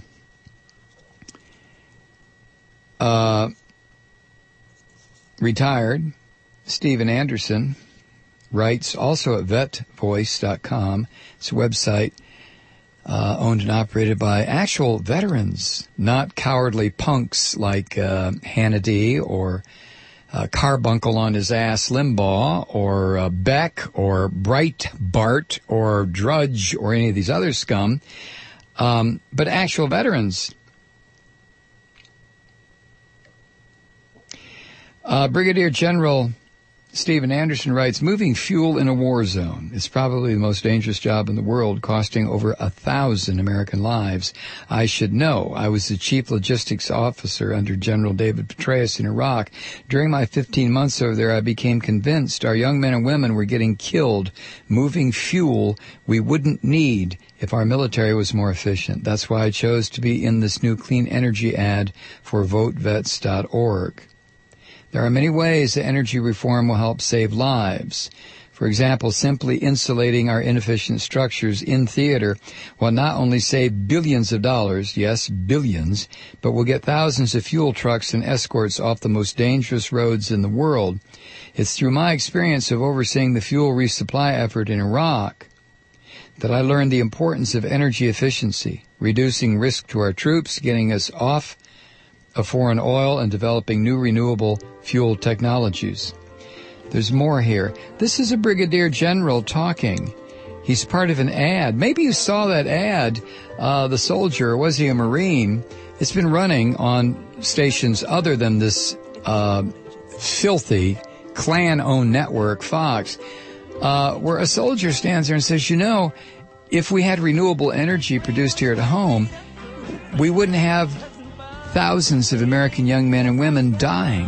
uh, retired Stephen Anderson writes also at vet voice dot com. It's a website uh, owned and operated by actual veterans, not cowardly punks like uh, Hannity or uh, Carbuncle on his ass Limbaugh or uh, Beck or Breitbart or Drudge or any of these other scum. Um, but actual veterans. Uh, Brigadier General Stephen Anderson writes, moving fuel in a war zone is probably the most dangerous job in the world, costing over a thousand American lives. I should know. I was the chief logistics officer under General David Petraeus in Iraq. During my fifteen months over there, I became convinced our young men and women were getting killed moving fuel we wouldn't need if our military was more efficient. That's why I chose to be in this new clean energy ad for vote vets dot org. There are many ways that energy reform will help save lives. For example, simply insulating our inefficient structures in theater will not only save billions of dollars, yes, billions, but will get thousands of fuel trucks and escorts off the most dangerous roads in the world. It's through my experience of overseeing the fuel resupply effort in Iraq that I learned the importance of energy efficiency, reducing risk to our troops, getting us off of foreign oil, and developing new renewable fuel technologies. There's more here. This is a brigadier general talking. He's part of an ad. Maybe you saw that ad, uh, the soldier, or was he a Marine? It's been running on stations other than this uh, filthy Klan-owned network, Fox, uh, where a soldier stands there and says, you know, if we had renewable energy produced here at home, we wouldn't have thousands of American young men and women dying.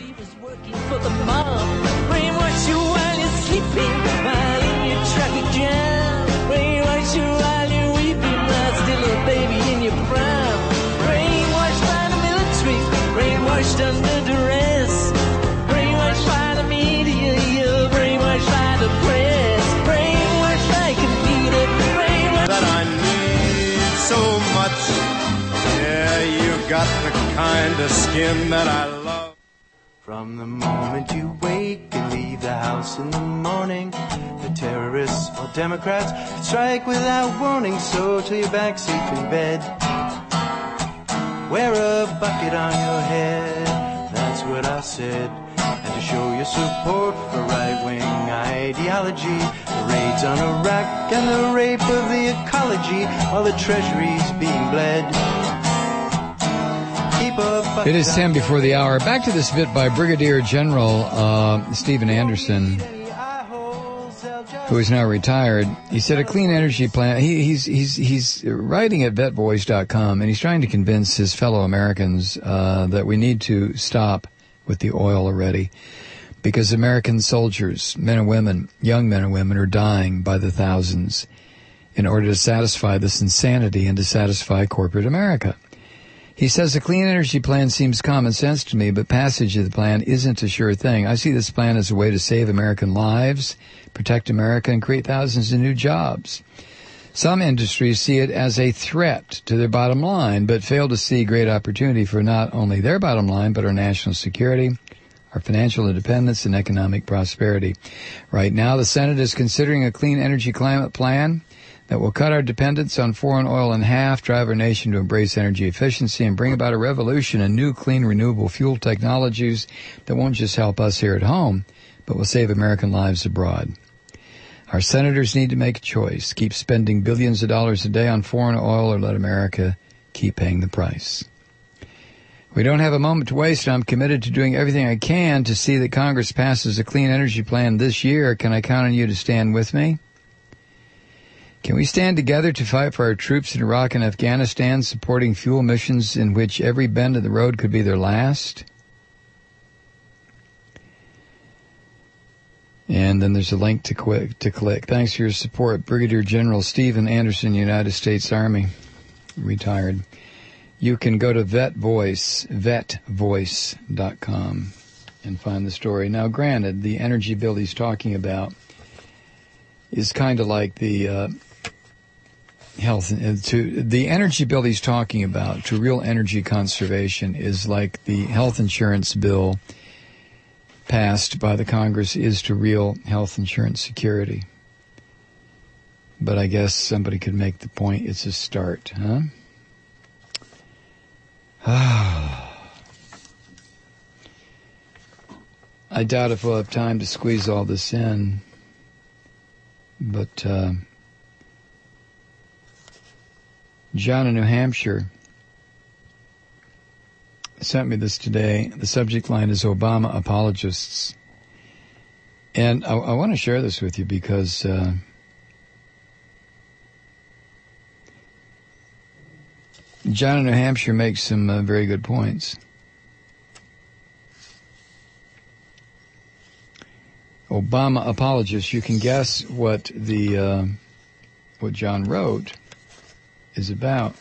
Under duress, brainwashed by the media, you're brainwashed by the press, brainwashed by computer, brainwashed that I need so much. Yeah, you got the kind of skin that I love. From the moment you wake and leave the house in the morning, the terrorists or Democrats could strike without warning. So to your backseat in bed, wear a bucket on your head. That's what I said. And to show your support for right-wing ideology, the raids on Iraq and the rape of the ecology while the treasury's being bled. Keep a bucket. It is ten before the hour. Back to this bit by Brigadier General uh, Stephen Anderson, who is now retired. He said a clean energy plan. He, he's he's he's writing at vet voice dot com, and he's trying to convince his fellow Americans uh, that we need to stop with the oil already, because American soldiers, men and women, young men and women, are dying by the thousands in order to satisfy this insanity and to satisfy corporate America. He says a clean energy plan seems common sense to me, but passage of the plan isn't a sure thing. I see this plan as a way to save American lives, protect America, and create thousands of new jobs. Some industries see it as a threat to their bottom line, but fail to see great opportunity for not only their bottom line, but our national security, our financial independence, and economic prosperity. Right now, the Senate is considering a clean energy climate plan that will cut our dependence on foreign oil in half, drive our nation to embrace energy efficiency, and bring about a revolution in new, clean, renewable fuel technologies that won't just help us here at home, but will save American lives abroad. Our senators need to make a choice. Keep spending billions of dollars a day on foreign oil, or let America keep paying the price. We don't have a moment to waste, and I'm committed to doing everything I can to see that Congress passes a clean energy plan this year. Can I count on you to stand with me? Can we stand together to fight for our troops in Iraq and Afghanistan, supporting fuel missions in which every bend of the road could be their last? And then there's a link to, quick, to click. Thanks for your support, Brigadier General Stephen Anderson, United States Army, retired. You can go to Vet Voice, vet voice dot com, and find the story. Now, granted, the energy bill he's talking about is kind of like the uh, health to the energy bill he's talking about to real energy conservation is like the health insurance bill passed by the Congress is to real health insurance security. But I guess somebody could make the point it's a start, huh? I doubt if we'll have time to squeeze all this in, but uh, John in New Hampshire sent me this today. The subject line is Obama apologists. And I, I want to share this with you because uh, John in New Hampshire makes some uh, very good points. Obama apologists. You can guess what the uh, what John wrote is about.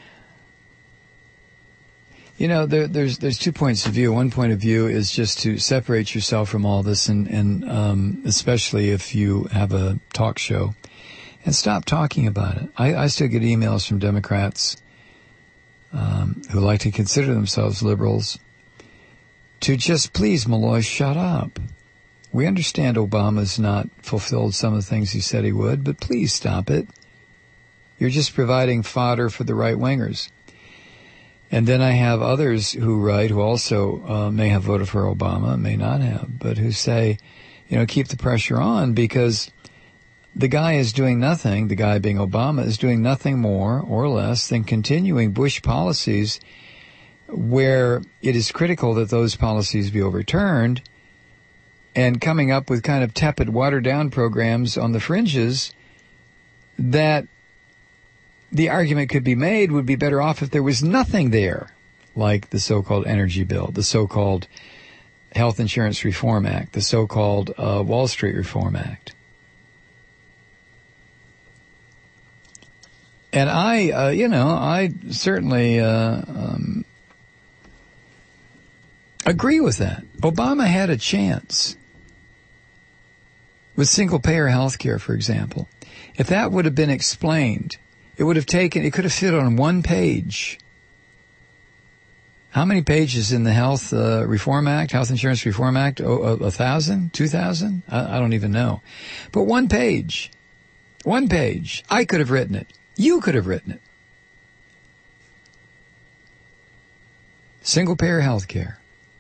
You know, there, there's there's two points of view. One point of view is just to separate yourself from all this, and and um, especially if you have a talk show, and stop talking about it. I, I still get emails from Democrats um, who like to consider themselves liberals to just please, Malloy, shut up. We understand Obama's not fulfilled some of the things he said he would, but please stop it. You're just providing fodder for the right-wingers. And then I have others who write, who also uh, may have voted for Obama, may not have, but who say, you know, keep the pressure on because the guy is doing nothing, the guy being Obama, is doing nothing more or less than continuing Bush policies where it is critical that those policies be overturned and coming up with kind of tepid, watered-down programs on the fringes that the argument could be made would be better off if there was nothing there, like the so-called energy bill, the so-called Health Insurance Reform Act, the so-called uh, Wall Street Reform Act. And I, uh, you know, I certainly uh, um, agree with that. Obama had a chance with single-payer health care, for example. If that would have been explained, it would have taken, it could have fit on one page. How many pages in the Health uh, Reform Act, Health Insurance Reform Act? Oh, a, a thousand? Two thousand? I, I don't even know. But one page. One page. I could have written it. You could have written it. Single-payer health care.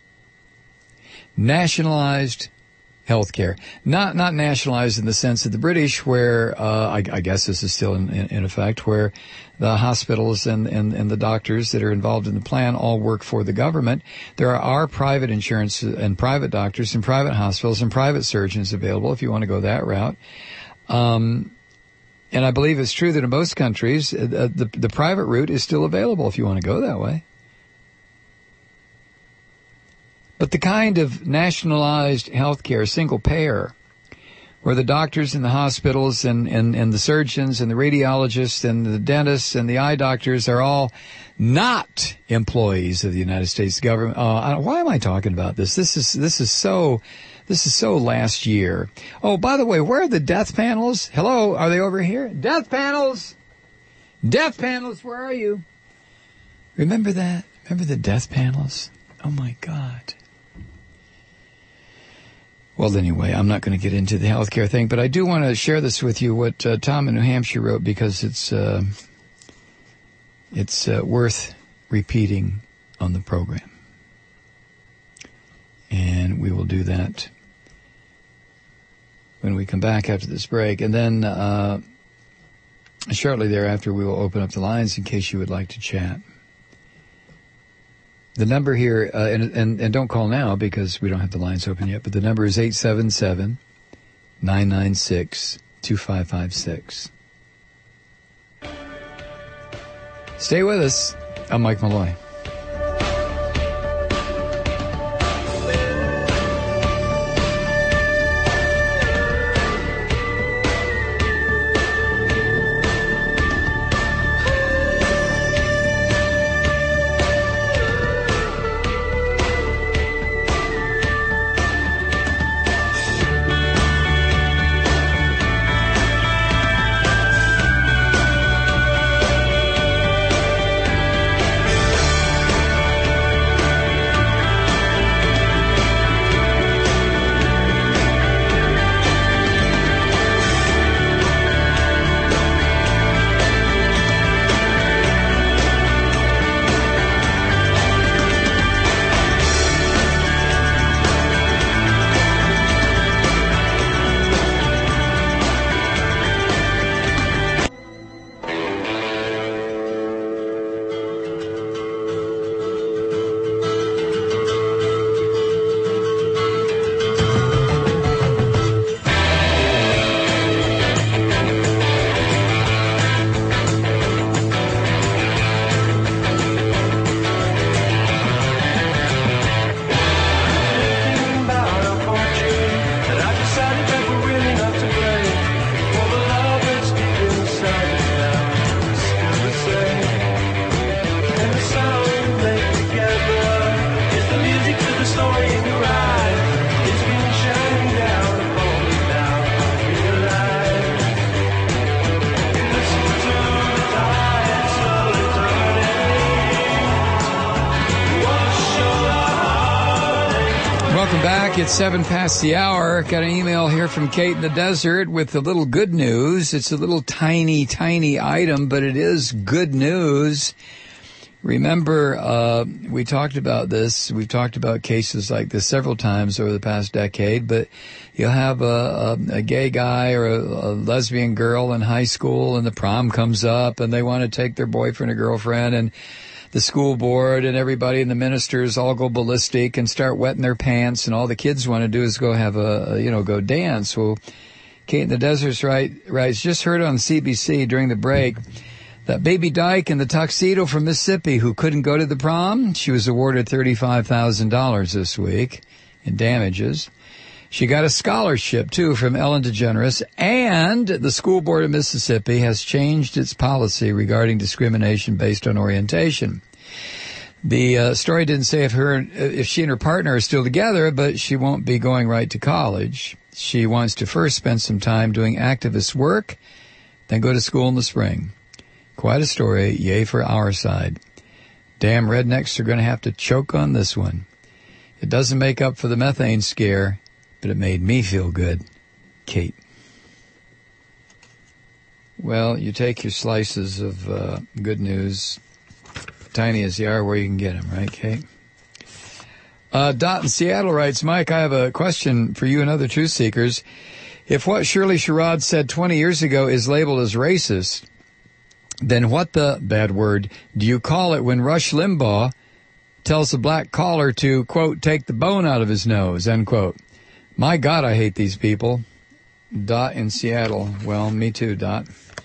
Nationalized health care. Not not nationalized in the sense of the British, where uh, I, I guess this is still in, in, in effect, where the hospitals and, and, and the doctors that are involved in the plan all work for the government. There are private insurance and private doctors and private hospitals and private surgeons available if you want to go that route. Um, and I believe it's true that in most countries, uh, the, the private route is still available if you want to go that way. But the kind of nationalized health care, single payer, where the doctors and the hospitals and, and, and the surgeons and the radiologists and the dentists and the eye doctors are all not employees of the United States government. Uh, why am I talking about this? This is this is so this is so last year. Oh, by the way, where are the death panels? Hello, are they over here? Death panels, death panels. Where are you? Remember that? Remember the death panels? Oh my God. Well, anyway, I'm not going to get into the healthcare thing, but I do want to share this with you, what uh, Tom in New Hampshire wrote, because it's uh, it's uh, worth repeating on the program. And we will do that when we come back after this break. And then uh, shortly thereafter, we will open up the lines in case you would like to chat. The number here, uh, and, and, and don't call now because we don't have the lines open yet, but the number is eight seven seven, nine nine six, two five five six. Stay with us. I'm Mike Malloy. It's seven past the hour. Got an email here from Kate in the Desert with a little good news. It's a little tiny, tiny item, but it is good news. Remember, uh, we talked about this. We've talked about cases like this several times over the past decade, but you'll have a, a, a gay guy or a, a lesbian girl in high school and the prom comes up and they want to take their boyfriend or girlfriend, and the school board and everybody and the ministers all go ballistic and start wetting their pants, and all the kids want to do is go have a, a you know, go dance. Well, Kate in the Desert writes, right, just heard on C B C during the break that baby dyke in the tuxedo from Mississippi who couldn't go to the prom, she was awarded thirty-five thousand dollars this week in damages. She got a scholarship, too, from Ellen DeGeneres, and the school board of Mississippi has changed its policy regarding discrimination based on orientation. The uh, story didn't say if her, if she and her partner are still together, but she won't be going right to college. She wants to first spend some time doing activist work, then go to school in the spring. Quite a story, yay for our side. Damn rednecks are going to have to choke on this one. It doesn't make up for the methane scare, but it made me feel good. Kate. Well, you take your slices of uh, good news, tiny as they are, where you can get them, right, Kate? Uh, Dot in Seattle writes, Mike, I have a question for you and other truth seekers. If what Shirley Sherrod said twenty years ago is labeled as racist, then what the, bad word, do you call it when Rush Limbaugh tells the black caller to, quote, take the bone out of his nose, end quote? My God, I hate these people. Dot in Seattle. Well, me too, Dot.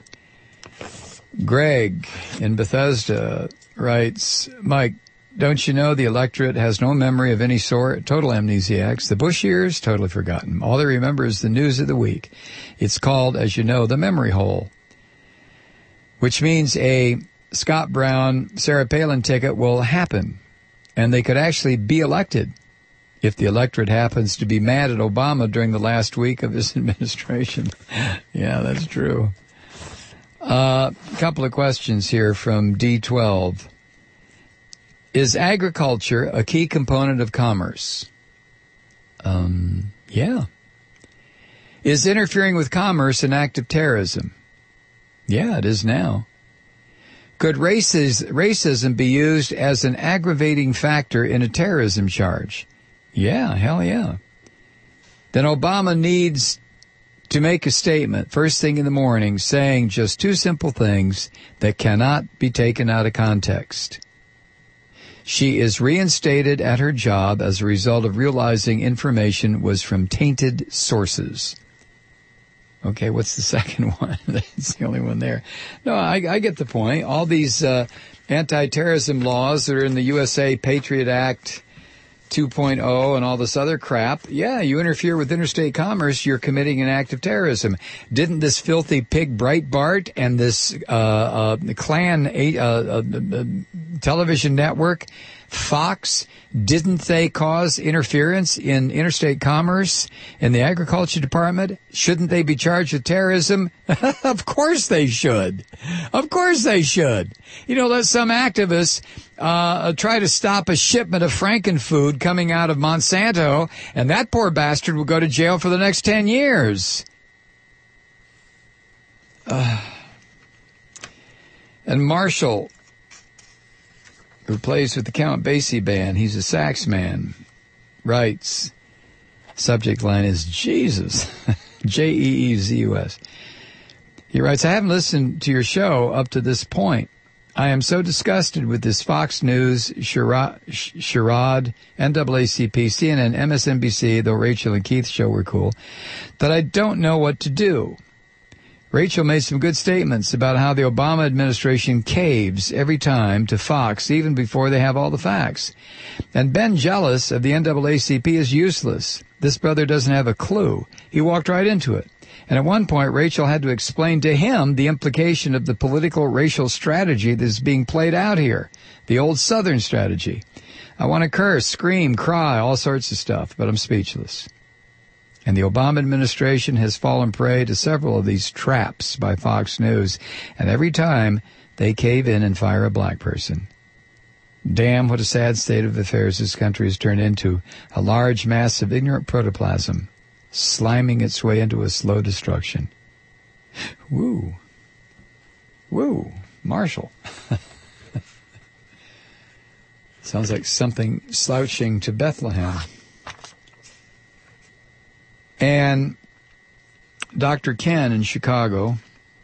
Greg in Bethesda writes, Mike, don't you know the electorate has no memory of any sort? Total amnesiacs. The Bush years, totally forgotten. All they remember is the news of the week. It's called, as you know, the memory hole, which means a Scott Brown, Sarah Palin ticket will happen, and they could actually be elected if the electorate happens to be mad at Obama during the last week of his administration. Yeah, that's true. A uh, couple of questions here from D twelve. Is agriculture a key component of commerce? Um, yeah. Is interfering with commerce an act of terrorism? Yeah, it is now. Could races, racism be used as an aggravating factor in a terrorism charge? Yeah, hell yeah. Then Obama needs to make a statement first thing in the morning saying just two simple things that cannot be taken out of context. She is reinstated at her job as a result of realizing information was from tainted sources. Okay, what's the second one? That's the only one there. No, I, I get the point. All these uh, anti-terrorism laws that are in the U S A Patriot Act two point oh and all this other crap, yeah, you interfere with interstate commerce, you're committing an act of terrorism. Didn't this filthy pig Breitbart and this uh, uh, Klan uh, uh, uh, television network, Fox, didn't they cause interference in interstate commerce in the agriculture department? Shouldn't they be charged with terrorism? Of course they should. Of course they should. You know, let some activists uh try to stop a shipment of Frankenfood coming out of Monsanto, and that poor bastard will go to jail for the next ten years. Uh, and Marshall, who plays with the Count Basie band, he's a sax man, writes, subject line is Jesus, J E E Z U S. He writes, I haven't listened to your show up to this point. I am so disgusted with this Fox News, charade, N double A C P, C N N, M S N B C, though Rachel and Keith's show were cool, that I don't know what to do. Rachel made some good statements about how the Obama administration caves every time to Fox, even before they have all the facts. And Ben jealous of the N double A C P is useless. This brother doesn't have a clue. He walked right into it. And at one point, Rachel had to explain to him the implication of the political racial strategy that is being played out here, the old Southern strategy. I want to curse, scream, cry, all sorts of stuff, but I'm speechless. And the Obama administration has fallen prey to several of these traps by Fox News, and every time they cave in and fire a black person. Damn, what a sad state of affairs this country has turned into, a large mass of ignorant protoplasm, sliming its way into a slow destruction. Woo. Woo. Marshall. Sounds like something slouching to Bethlehem. And Doctor Ken in Chicago.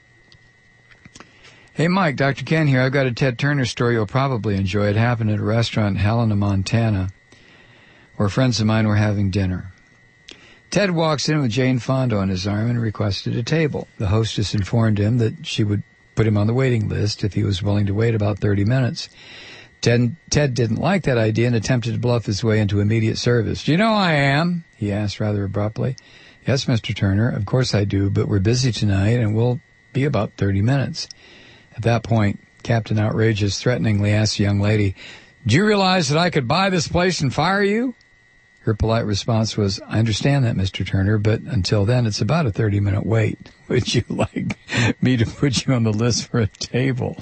Hey, Mike, Doctor Ken here. I've got a Ted Turner story you'll probably enjoy. It happened at a restaurant in Helena, Montana, where friends of mine were having dinner. Ted walks in with Jane Fonda on his arm and requested a table. The hostess informed him that she would put him on the waiting list if he was willing to wait about thirty minutes. Ted, Ted didn't like that idea and attempted to bluff his way into immediate service. Do you know I am? He asked rather abruptly. Yes, Mister Turner, of course I do, but we're busy tonight and we'll be about thirty minutes. At that point, Captain Outrageous threateningly asked the young lady, do you realize that I could buy this place and fire you? Her polite response was, I understand that, Mister Turner, but until then, it's about a thirty-minute wait. Would you like me to put you on the list for a table?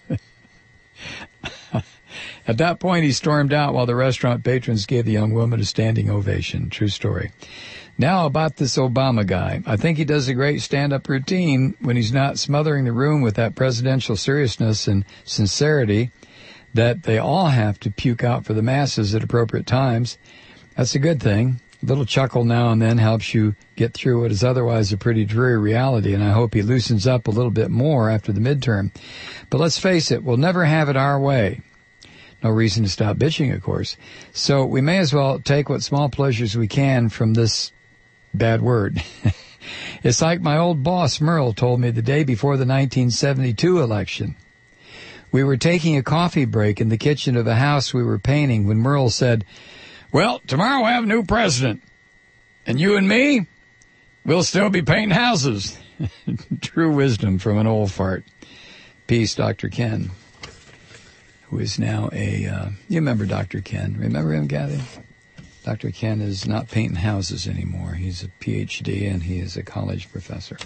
At that point, he stormed out while the restaurant patrons gave the young woman a standing ovation. True story. Now about this Obama guy. I think he does a great stand-up routine when he's not smothering the room with that presidential seriousness and sincerity that they all have to puke out for the masses at appropriate times. That's a good thing. A little chuckle now and then helps you get through what is otherwise a pretty dreary reality, and I hope he loosens up a little bit more after the midterm. But let's face it, we'll never have it our way. No reason to stop bitching, of course. So we may as well take what small pleasures we can from this bad word. It's like my old boss, Merle, told me the day before the nineteen seventy-two election. We were taking a coffee break in the kitchen of a house we were painting when Merle said, well, tomorrow we have a new president. And you and me, we'll still be painting houses. True wisdom from an old fart. Peace, Doctor Ken, who is now a, uh, you remember Doctor Ken. Remember him, Kathy? Doctor Ken is not painting houses anymore. He's a P H D and he is a college professor.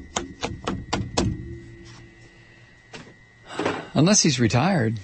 Unless he's retired.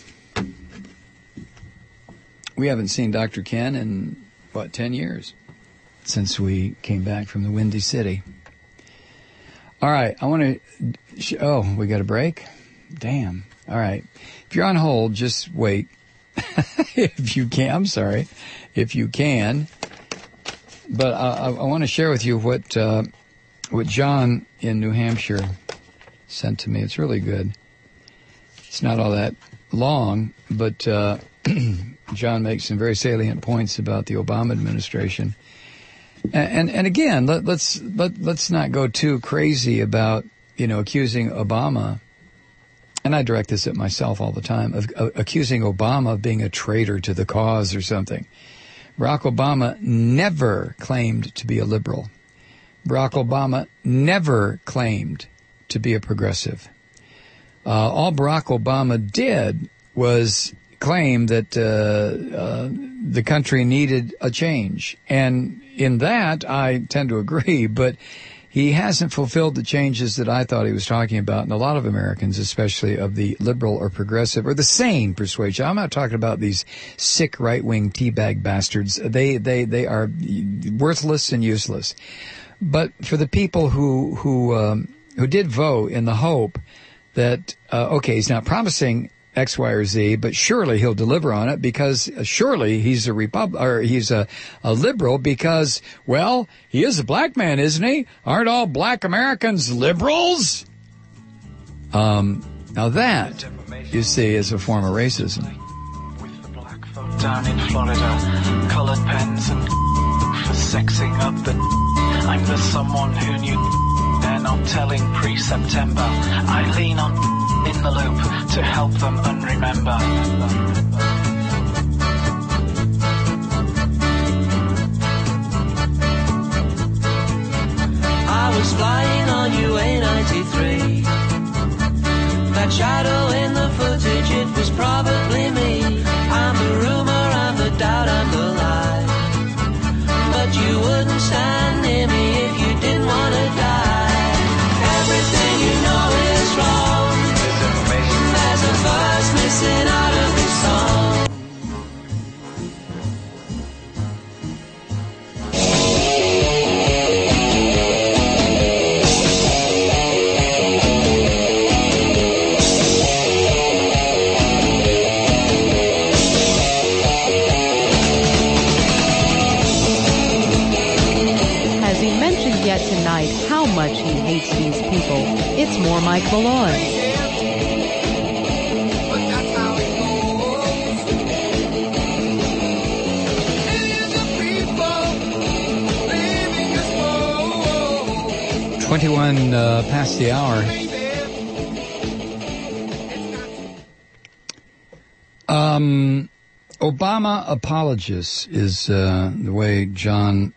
We haven't seen Doctor Ken in, what, ten years since we came back from the Windy City. All right, I want to, sh- oh, we got a break? Damn. All right. If you're on hold, just wait. If you can, I'm sorry. If you can. But I, I, I want to share with you what, uh, what John in New Hampshire sent to me. It's really good. It's not all that long, but uh, John makes some very salient points about the Obama administration. And and again, let, let's let let's not go too crazy about, you know, accusing Obama. And I direct this at myself all the time, of uh, accusing Obama of being a traitor to the cause or something. Barack Obama never claimed to be a liberal. Barack Obama never claimed to be a progressive. Uh, all Barack Obama did was claim that uh, uh, the country needed a change. And in that, I tend to agree, but he hasn't fulfilled the changes that I thought he was talking about, and a lot of Americans, especially of the liberal or progressive or the sane persuasion. I'm not talking about these sick right-wing teabag bastards. They they they are worthless and useless. But for the people who who um, who did vote in the hope that uh, okay, he's not promising X, Y, or Z, but surely he'll deliver on it because uh, surely he's a Repub- or he's a, a liberal because, well, he is a black man, isn't he? Aren't all black Americans liberals? Um, now that, you see, is a form of racism. With the black folk down in Florida, colored pens and for sexing up the... I'm the someone who knew they're not telling pre-September. I lean on... in the loop to help them unremember. I was flying on U A ninety-three. That shadow in the footage, it was probably me. I'm the rumor, I'm the doubt, I'm the lie. But you wouldn't stand near me if you didn't want to die. Everything you know is wrong. There's a verse missing out of this song. Has he mentioned yet tonight how much he hates these people? It's more Mike Malloy. twenty-one uh, past the hour. Um, Obama apologists is uh, the way John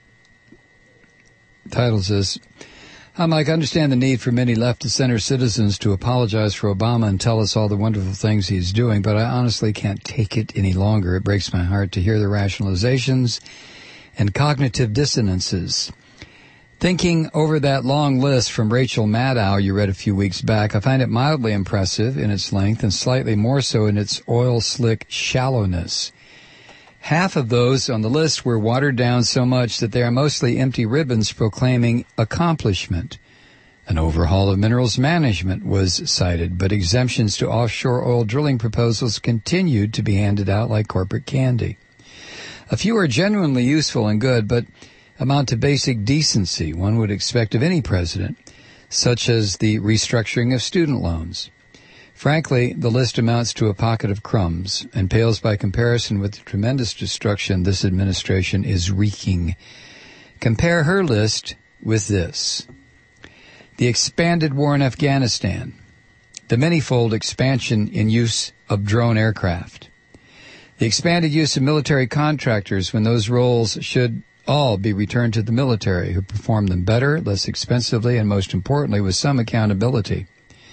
titles this. Hi, Mike. I understand the need for many left-to-center citizens to apologize for Obama and tell us all the wonderful things he's doing, but I honestly can't take it any longer. It breaks my heart to hear the rationalizations and cognitive dissonances. Thinking over that long list from Rachel Maddow you read a few weeks back, I find it mildly impressive in its length and slightly more so in its oil-slick shallowness. Half of those on the list were watered down so much that they are mostly empty ribbons proclaiming accomplishment. An overhaul of minerals management was cited, but exemptions to offshore oil drilling proposals continued to be handed out like corporate candy. A few are genuinely useful and good, but amount to basic decency one would expect of any president, such as the restructuring of student loans. Frankly, the list amounts to a pocket of crumbs and pales by comparison with the tremendous destruction this administration is wreaking. Compare her list with this: the expanded war in Afghanistan, the manifold expansion in use of drone aircraft, the expanded use of military contractors when those roles should all be returned to the military, who perform them better, less expensively, and most importantly, with some accountability.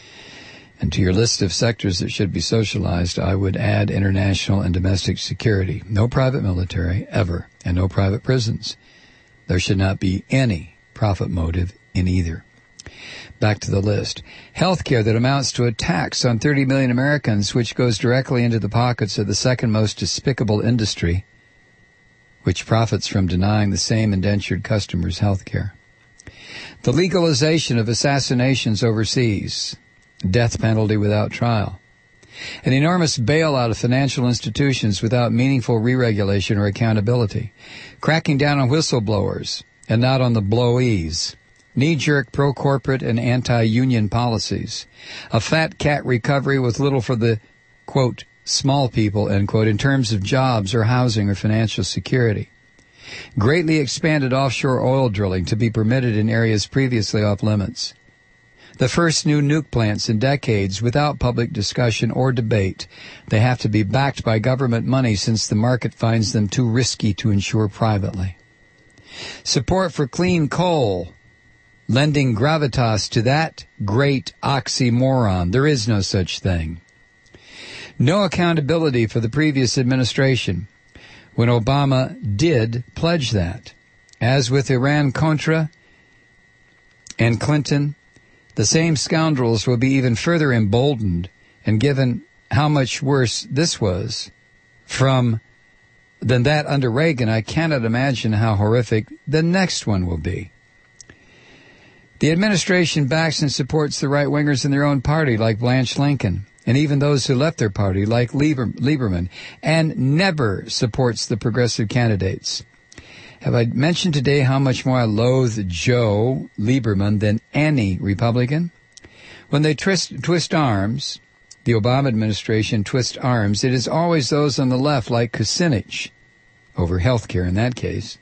And to your list of sectors that should be socialized, I would add international and domestic security. No private military, ever, and no private prisons. There should not be any profit motive in either. Back to the list. Healthcare that amounts to a tax on thirty million Americans, which goes directly into the pockets of the second most despicable industry, which profits from denying the same indentured customers health care. The legalization of assassinations overseas, death penalty without trial, an enormous bailout of financial institutions without meaningful re-regulation or accountability, cracking down on whistleblowers and not on the blowees, knee-jerk pro-corporate and anti-union policies, a fat cat recovery with little for the, quote, small people, end quote, in terms of jobs or housing or financial security. greatly expanded offshore oil drilling to be permitted in areas previously off limits, the first new nuke plants in decades without public discussion or debate. They have to be backed by government money since the market finds them too risky to insure privately. Support for clean coal, lending gravitas to that great oxymoron. There is no such thing. No accountability for the previous administration when Obama did pledge that. As with Iran-Contra and Clinton, the same scoundrels will be even further emboldened, and given how much worse this was from than that under Reagan, I cannot imagine how horrific the next one will be. The administration backs and supports the right-wingers in their own party, like Blanche Lincoln, and even those who left their party, like Lieber, Lieberman, and never supports the progressive candidates. Have I mentioned today how much more I loathe Joe Lieberman than any Republican? When they twist, twist arms, the Obama administration twists arms, it is always those on the left, like Kucinich, over health care in that case.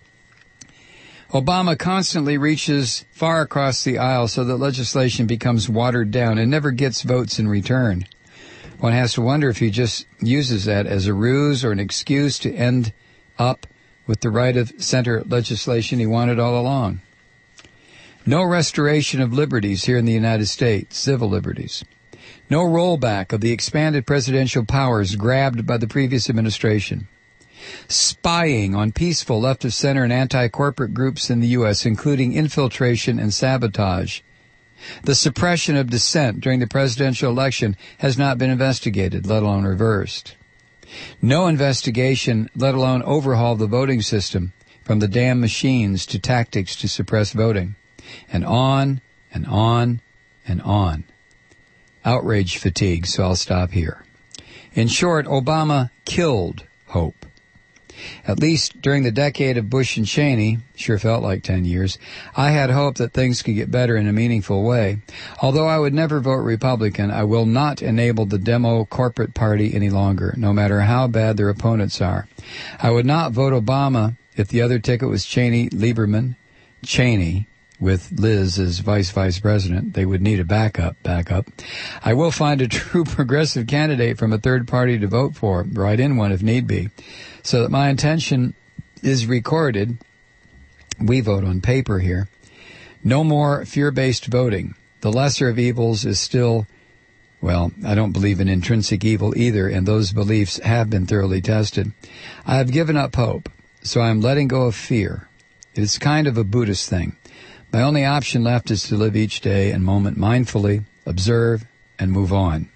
Obama constantly reaches far across the aisle so that legislation becomes watered down and never gets votes in return. One has to wonder if he just uses that as a ruse or an excuse to end up with the right-of-center legislation he wanted all along. No restoration of liberties here in the United States, civil liberties. No rollback of the expanded presidential powers grabbed by the previous administration. Spying on peaceful left-of-center and anti-corporate groups in the U S, including infiltration and sabotage. The suppression of dissent during the presidential election has not been investigated, let alone reversed. No investigation, let alone overhaul the voting system, from the damn machines to tactics to suppress voting. And on and on and on. Outrage fatigue, so I'll stop here. In short, Obama killed hope. At least during the decade of Bush and Cheney, sure felt like ten years, I had hope that things could get better in a meaningful way. Although I would never vote Republican, I will not enable the demo corporate party any longer, no matter how bad their opponents are. I would not vote Obama if the other ticket was Cheney, Lieberman, Cheney, with Liz as vice vice president. They would need a backup, backup. I will find a true progressive candidate from a third party to vote for, write in one if need be, so that my intention is recorded. We vote on paper here. No more fear-based voting. The lesser of evils is still, well, I don't believe in intrinsic evil either, and those beliefs have been thoroughly tested. I have given up hope, so I am letting go of fear. It is kind of a Buddhist thing. My only option left is to live each day and moment mindfully, observe, and move on.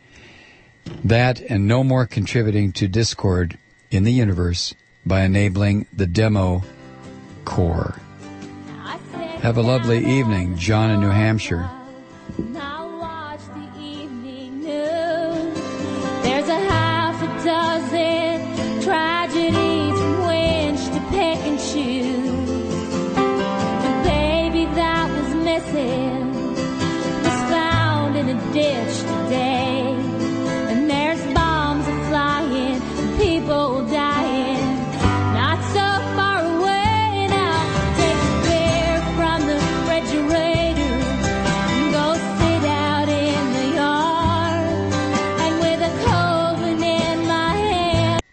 That and no more contributing to discord in the universe by enabling the demo core. Have a lovely evening, John in New Hampshire. Now watch the evening news. There's a half a dozen tragedies from which to pick and choose. The baby that was missing was found in a ditch today. And there's bombs are flying, people dying, not so far away now. Take a beer from the refrigerator and go sit out in the yard. And with a cold one in my hand.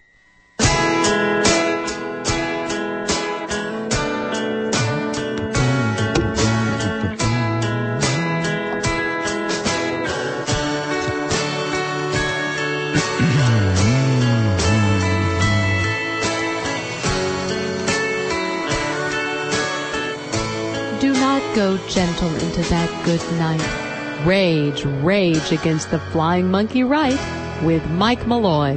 Do not go gentle into that good night. Rage, rage against the flying monkey right with Mike Malloy.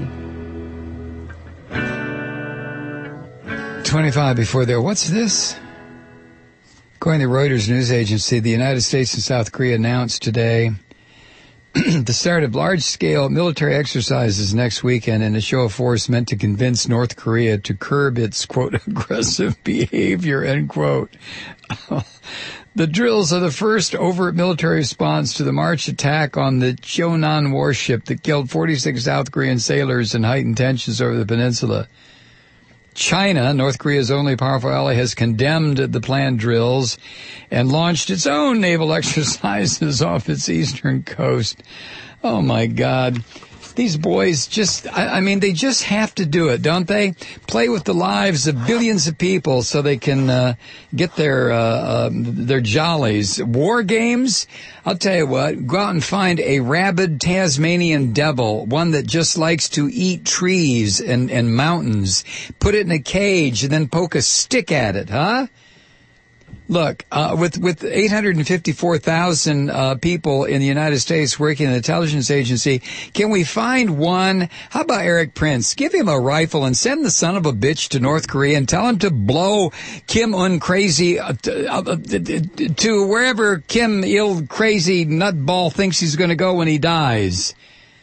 twenty-five before there. What's this? According to Reuters news agency, the United States and South Korea announced today the start of large-scale military exercises next weekend in a show of force meant to convince North Korea to curb its, quote, aggressive behavior, end quote. The drills are the first overt military response to the March attack on the Cheonan warship that killed forty-six South Korean sailors and heightened tensions over the peninsula. China, North Korea's only powerful ally, has condemned the planned drills and launched its own naval exercises off its eastern coast. Oh, my God. These boys just, I, I mean, they just have to do it, don't they? Play with the lives of billions of people so they can uh, get their uh, uh, their jollies. War games? I'll tell you what, go out and find a rabid Tasmanian devil, one that just likes to eat trees and, and mountains. Put it in a cage and then poke a stick at it, huh? Look, uh, with, with eight hundred fifty-four thousand, uh, people in the United States working in the intelligence agency, can we find one? How about Eric Prince? Give him a rifle and send the son of a bitch to North Korea and tell him to blow Kim Un-crazy, uh, to, uh, to wherever Kim Il-crazy nutball thinks he's gonna go when he dies.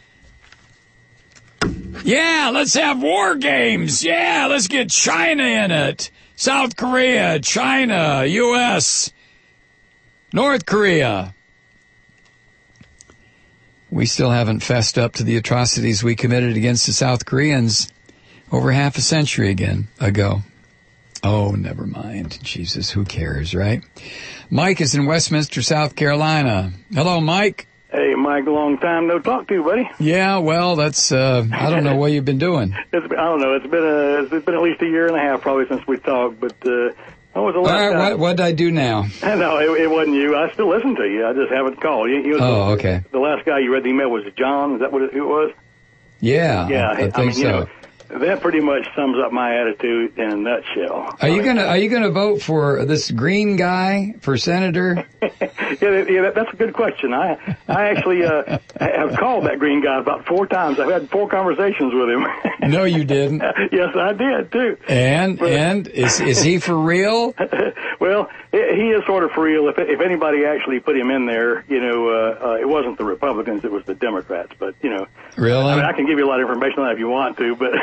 Yeah, let's have war games. Yeah, let's get China in it. South Korea, China, U S, North Korea. We still haven't fessed up to the atrocities we committed against the South Koreans over half a century again ago. Oh, never mind. Jesus, who cares, right? Mike is in Westminster, South Carolina. Hello, Mike. Hey, Mike, long time no talk to you, buddy. Yeah, well, that's, uh, I don't know what you've been doing. It's been, I don't know, it's been a, it's been at least a year and a half probably since we talked, but, uh, what was the last All right, time? what, what did I do now? No, it, it wasn't you. I still listen to you. I just haven't called. You, you was Oh, the, okay. The last guy you read the email was John. Is that what it, who it was? Yeah, Yeah, I, I think I mean, so. you know, that pretty much sums up my attitude in a nutshell. Are you gonna Are you gonna vote for this green guy for senator? yeah, yeah, that, that's a good question. I I actually uh, have called that green guy about four times. I've had four conversations with him. No, you didn't. Yes, I did too. And But- and is is he for real? Well, he is sort of for real. If if anybody actually put him in there, you know, uh, uh, it wasn't the Republicans, it was the Democrats. But you know, Really? I mean, I can give you a lot of information on that if you want to, but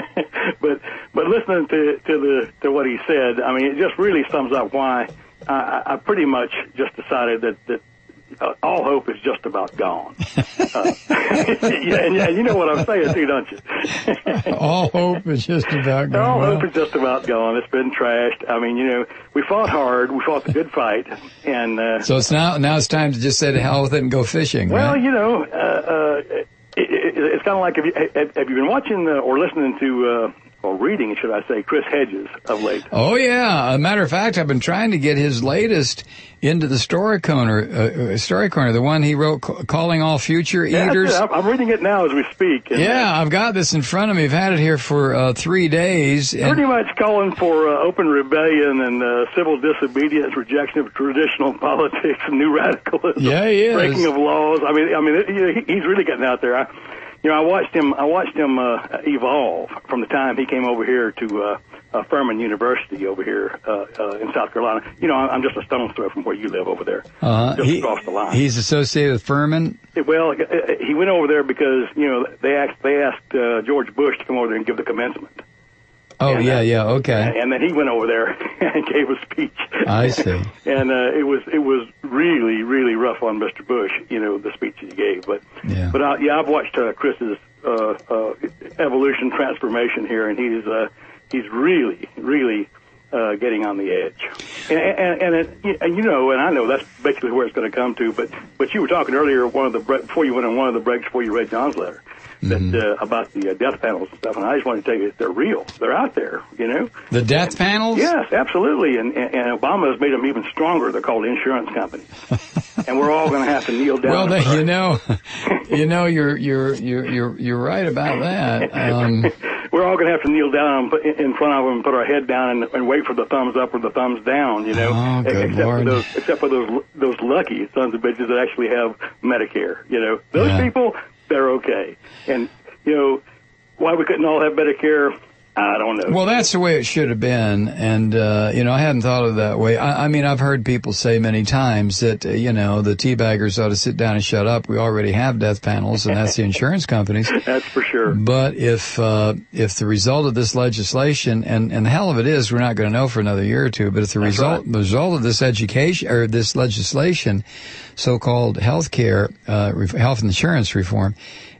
but but listening to to the to what he said, I mean, it just really sums up why I, I pretty much just decided that that uh, all hope is just about gone. Uh, yeah, and, yeah, you know what I'm saying too, don't you? All hope is just about gone. All Well, hope is just about gone. It's been trashed. I mean, you know, we fought hard. We fought the good fight, and uh, So it's now now it's time to just say to hell with it and go fishing. well, right? you know, uh, uh, it, it, it's kind of like have you have, have you been watching uh, or listening to uh, or reading, should I say, Chris Hedges of late? Oh yeah. As a matter of fact, I've been trying to get his latest into the Story Corner. Uh, Story Corner, the one he wrote, ca- calling all future Yeah, eaters. that's it. I'm I'm reading it now as we speak. And, Yeah, I've got this in front of me. I've had it here for uh, three days. uh, And Pretty much calling for uh, open rebellion and uh, civil disobedience, rejection of traditional politics, and new radicalism, Yeah, he is. breaking of laws. I mean, I mean, it, you know, he, he's really getting out there. I, you know, I watched him. I watched him uh, evolve from the time he came over here to uh, uh, Furman University over here uh, uh, in South Carolina. You know, I'm just a stone's throw from where you live over there, uh, just he, across the line. he's associated with Furman. Well, uh, he went over there because you know they asked they asked uh, George Bush to come over there and give the commencement. Oh And, yeah, uh, yeah, okay. And then he went over there and gave a speech. I see. And uh, it was it was really really rough on Mister Bush, you know, the speech he gave. But Yeah. but uh, yeah, I've watched uh, Chris's uh, uh, evolution transformation here, and he's uh, he's really really uh, getting on the edge. And and, and, it, and you know, and I know that's basically where it's going to come to. But but you were talking earlier one of the bre- before you went on one of the breaks before you read John's letter. That, uh, about the uh, death panels and stuff, and I just want to tell you that they're real. They're out there, you know. The death panels? Yes, absolutely. And, and, and Obama has made them even stronger. They're called insurance companies, and we're all going to have to kneel down. Well, and they, pray. you know, you know, you're you're you're you're you're right about that. Um, we're all going to have to kneel down and put, in front of them and put our head down and, and wait for the thumbs up or the thumbs down. You know, Oh, good except Lord. for those except for those those lucky sons of bitches that actually have Medicare. You know, those Yeah. people, they're okay. And you know, why we couldn't all have Medicare, I don't know. well, that's the way it should have been, and uh, you know, I hadn't thought of it that way. I, I mean, I've heard people say many times that uh, you know the teabaggers ought to sit down and shut up. We already have death panels, and that's the insurance companies. That's for sure. But if uh, if the result of this legislation, and, and the hell of it is, we're not going to know for another year or two. But if the That's result right. the result of this education or this legislation, so-called health care, uh, re- health insurance reform,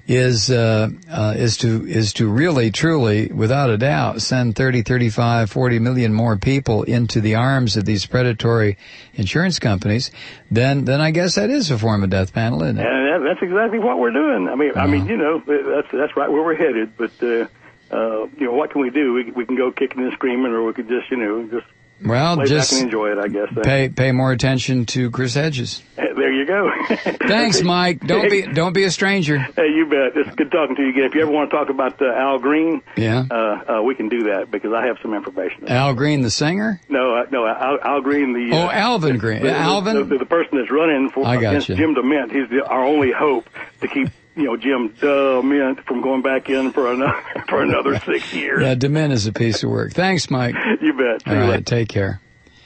is uh, uh, is to is to really, truly, without a doubt, send thirty, thirty-five, forty million more people into the arms of these predatory insurance companies, then then I guess that is a form of death panel, isn't it? And that, that's exactly what we're doing. I mean, uh-huh. I mean, you know, that's that's right where we're headed. But uh, uh, you know, what can we do? We we can go kicking and screaming, or we could just, you know, just well, lay just back and enjoy it. I guess. Pay pay more attention to Chris Hedges. There you go. Thanks, Mike. Don't be don't be a stranger. Hey, you bet. It's good talking to you again. If you ever want to talk about uh, Al Green, yeah, uh, uh, we can do that because I have some information. Al Green, the singer? No, uh, no, Al, Al Green, the oh, uh, Alvin Green, the, Alvin, the, the, the person that's running for I got against you. Jim DeMint. He's the, our only hope to keep, you know, Jim DeMint from going back in for another for another six years. Yeah, DeMint is a piece of work. Thanks, Mike. You bet. See All you right, later. take care.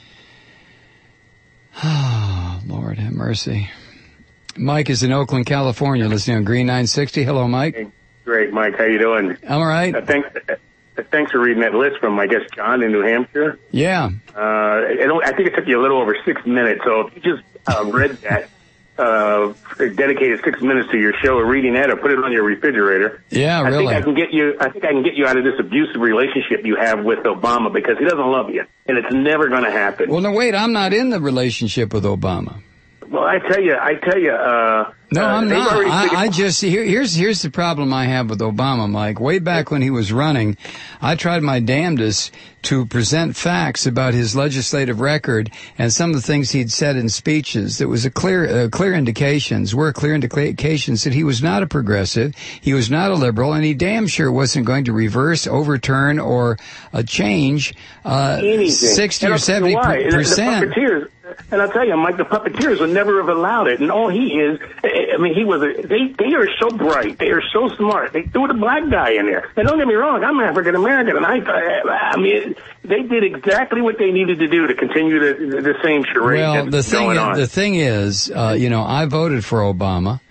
Oh, Lord have mercy. Mike is in Oakland, California, listening on Green nine sixty. Hello, Mike. Hey, great, Mike. How you doing? I'm all right. Uh, thanks. Uh, thanks for reading that list from, I guess, John in New Hampshire. Yeah. Uh, I, don't, I think it took you a little over six minutes. So if you just uh, read that, uh, dedicated six minutes to your show, or reading that, or put it on your refrigerator. Yeah, I really. think I can get you. I think I can get you out of this abusive relationship you have with Obama because he doesn't love you, and it's never going to happen. Well, no, wait. I'm not in the relationship with Obama. Well, I tell you, I tell you. Uh, No, uh, I'm they've not. already I, figured- I just here, here's here's the problem I have with Obama, Mike. Way back when he was running, I tried my damnedest to present facts about his legislative record and some of the things he'd said in speeches. That was a clear, uh, clear indications were clear indications that he was not a progressive, he was not a liberal, and he damn sure wasn't going to reverse, overturn, or uh, change uh, Anything. sixty And or I'll tell seventy you why. And percent. The puppeteers, and I'll tell you, Mike, the puppeteers would never have allowed it. And all he is, I mean, he was a, they, they are so bright. They are so smart. They threw the black guy in there. And don't get me wrong, I'm African American. And I, I mean, they did exactly what they needed to do to continue the, the same charade Well, that's the thing, going on. the thing is, uh, you know, I voted for Obama.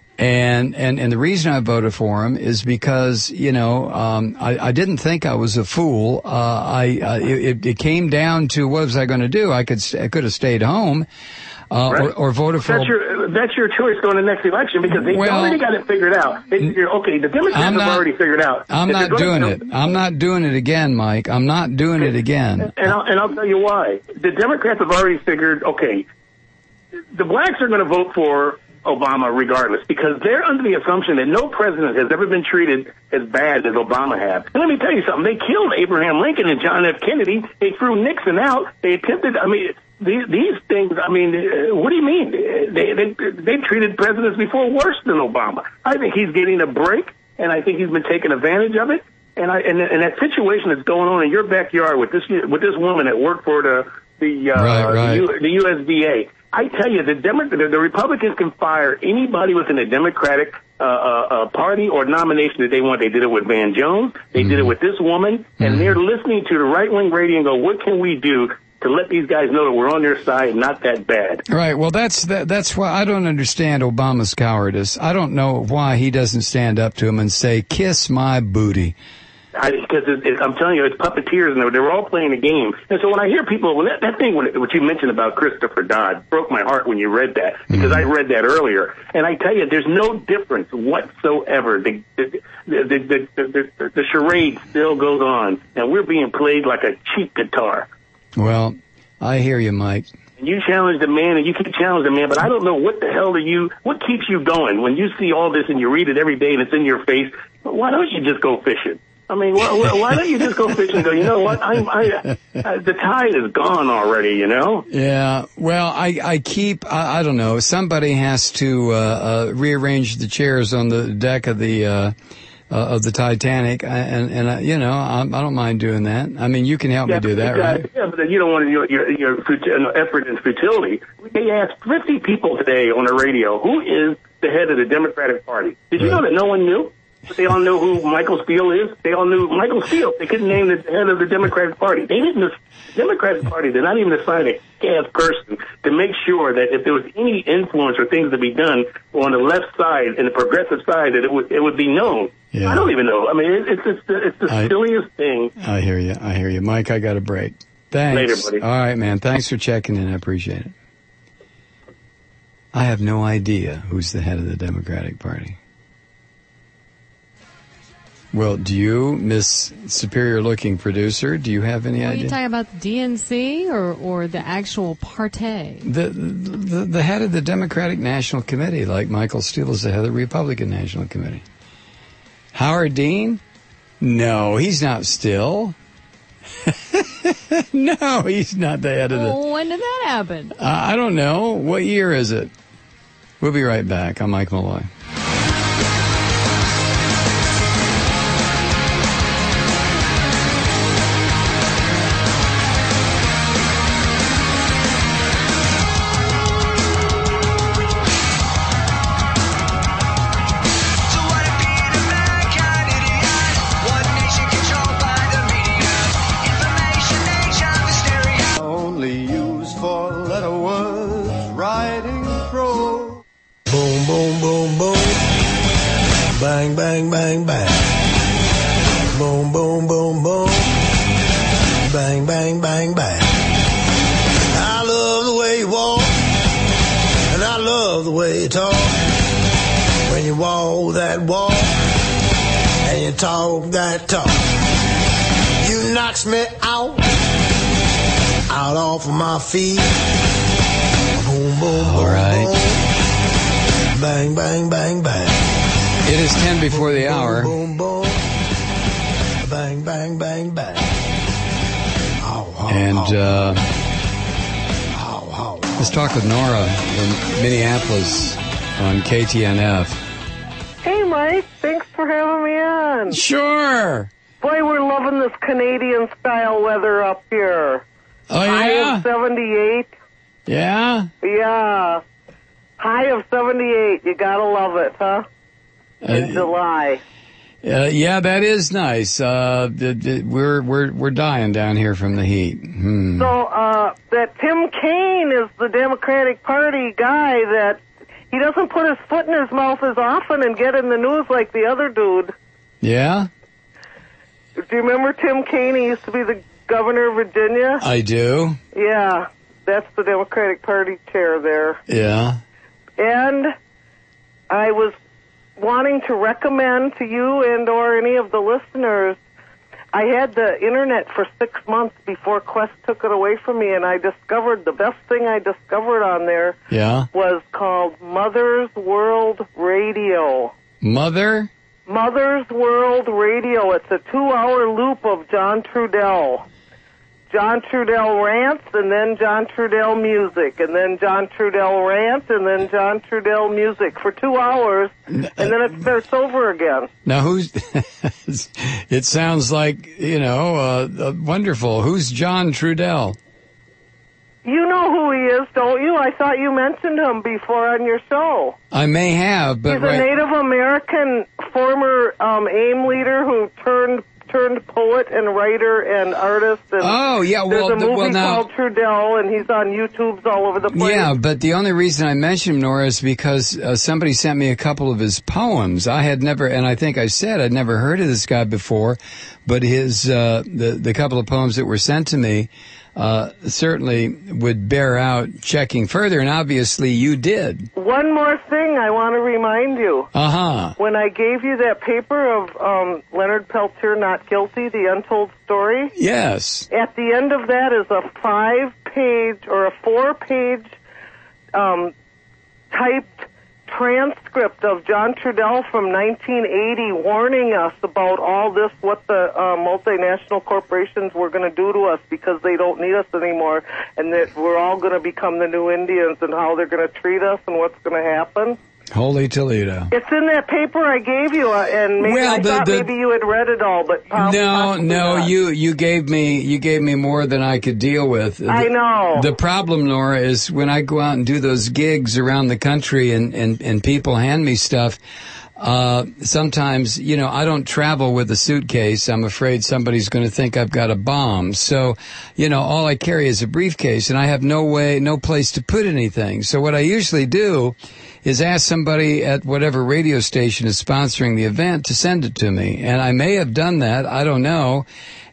And, and, and the reason I voted for him is because, you know, um, I, I didn't think I was a fool. Uh, I, uh, it, it came down to what was I going to do? I could, I could have stayed home, uh, Right. or, or voted for. That's your that's your choice going to the next election because they Well, already got it figured out. They, you're, okay, the Democrats I'm have not- already figured out. I'm that not they're doing gonna- it. I'm not doing it again, Mike. I'm not doing it again. And I'll, and I'll tell you why. The Democrats have already figured, okay, the blacks are going to vote for Obama regardless because they're under the assumption that no president has ever been treated as bad as Obama has. And let me tell you something. They killed Abraham Lincoln and John F. Kennedy. They threw Nixon out. They attempted, I mean, these, these things, I mean, uh, what do you mean? They, they, they treated presidents before worse than Obama. I think he's getting a break, and I think he's been taking advantage of it. And I and, and that situation that's going on in your backyard with this with this woman that worked for the the uh, Right, right. the, U, the U S D A. I tell you, the, Demo- the, the Republicans can fire anybody within the Democratic uh, uh, uh, Party or nomination that they want. They did it with Van Jones. They Mm-hmm. did it with this woman. And they're listening to the right-wing radio and go, what can we do to let these guys know that we're on their side and not that bad? Right. Well, that's that, that's why I don't understand Obama's cowardice. I don't know why he doesn't stand up to him and say, "Kiss my booty." Because it, it, I'm telling you, it's puppeteers, and they're, they're all playing a game. And so when I hear people, when that, that thing, when, what you mentioned about Christopher Dodd, broke my heart when you read that, because I read that earlier. And I tell you, there's no difference whatsoever. The the the, the, the, the, the charade still goes on, and we're being played like a cheap guitar. Well, I hear you, Mike. And you challenge the man, and you keep challenging the man, but I don't know what the hell do you, what keeps you going when you see all this and you read it every day and it's in your face? Why don't you just go fishing? I mean, why, why don't you just go fishing and go, you know what, I'm, I, I, the tide is gone already, you know? Yeah, well, I, I keep, I, I don't know, somebody has to, uh, uh, rearrange the chairs on the deck of the, uh, uh of the Titanic, and, and, uh, you know, I, I don't mind doing that. I mean, you can help Yeah, me do but that, you got- right? Yeah, but then you don't want your, your, your futi- effort in futility. They asked fifty people today on the radio, who is the head of the Democratic Party? Did you Right. know that no one knew? But they all know who Michael Steele is. They all knew Michael Steele. They couldn't name the head of the Democratic Party. They didn't. The Democratic Party did not even assign a scab person to make sure that if there was any influence or things to be done on the left side and the progressive side, that it would it would be known. Yeah. I don't even know. I mean, it, it's it's the, it's the I- silliest thing. I hear you. I hear you. Mike, I got a break. Thanks. Later, buddy. All right, man. Thanks for checking in. I appreciate it. I have no idea who's the head of the Democratic Party. Well, do you, Miss Superior-looking producer, do you have any Are idea? you talking about the D N C or, or the actual party? The, the the head of the Democratic National Committee, like Michael Steele, is the head of the Republican National Committee. Howard Dean? No, he's not still. No, he's not the head of the... Well, when did that happen? Uh, I don't know. What year is it? We'll be right back. I'm Mike Malloy. Bang, bang, bang, bang. Boom, boom, boom, boom. Bang, bang, bang, bang. I love the way you walk, and I love the way you talk. When you walk that walk, and you talk that talk. You knocks me out, out off of my feet. Boom, boom, boom, all right. boom. Bang, bang, bang, bang. It is ten before the hour. Boom, boom, boom. Bang, bang, bang, bang. Oh, oh, and uh, oh, oh. let's talk with Nora in Minneapolis on K T N F. Hey, Mike. Thanks for having me on. Sure. Boy, we're loving this Canadian-style weather up here. Oh, yeah? High of seventy-eight. Yeah? Yeah. High of seventy-eight. You gotta love it, huh? In Uh, July. Uh, yeah, that is nice. Uh, d- d- we're we're we're dying down here from the heat. Hmm. So, uh, that Tim Kaine is the Democratic Party guy that he doesn't put his foot in his mouth as often and get in the news like the other dude. Yeah? Do you remember Tim Kaine? He used to be the governor of Virginia. I do. Yeah, that's the Democratic Party chair there. Yeah. And I was wanting to recommend to you and or any of the listeners, I had the internet for six months before Quest took it away from me, and I discovered, the best thing I discovered on there Yeah. was called Mother's World Radio. Mother? Mother's World Radio. It's a two-hour loop of John Trudell. John Trudell rants, and then John Trudell music, and then John Trudell rants, and then John Trudell music for two hours, and then it starts over again. Now, who's... It sounds like, you know, uh, uh, wonderful. Who's John Trudell? You know who he is, don't you? I thought you mentioned him before on your show. I may have, but... He's a right- Native American former um, AIM leader who turned turned poet and writer and artist. And Oh, yeah, well, there's a the- movie well, now- called Trudell, and he's on YouTube's all over the place. Yeah, but the only reason I mentioned him, Nora, is because uh, somebody sent me a couple of his poems. I had never, and I think I said I'd never heard of this guy before, but his uh, the the couple of poems that were sent to me uh, certainly would bear out checking further, and obviously you did. One more thing I want to remind you. Uh huh. When I gave you that paper of um, Leonard Peltier Not Guilty, The Untold Story, Yes. at the end of that is a five-page or a four-page um, typed transcript of John Trudell from nineteen eighty warning us about all this, what the uh, multinational corporations were going to do to us because they don't need us anymore, and that we're all going to become the new Indians, and how they're going to treat us and what's going to happen. Holy Toledo. It's in that paper I gave you, uh, and maybe Well, I the- thought the- maybe you had read it all, but prob- No, possibly no, not. you you gave me you gave me more than I could deal with. I The- know. The problem, Nora, is when I go out and do those gigs around the country and and, and people hand me stuff. Uh, sometimes, you know, I don't travel with a suitcase. I'm afraid somebody's going to think I've got a bomb. So, you know, all I carry is a briefcase, and I have no way, no place to put anything. So what I usually do is ask somebody at whatever radio station is sponsoring the event to send it to me. And I may have done that. I don't know.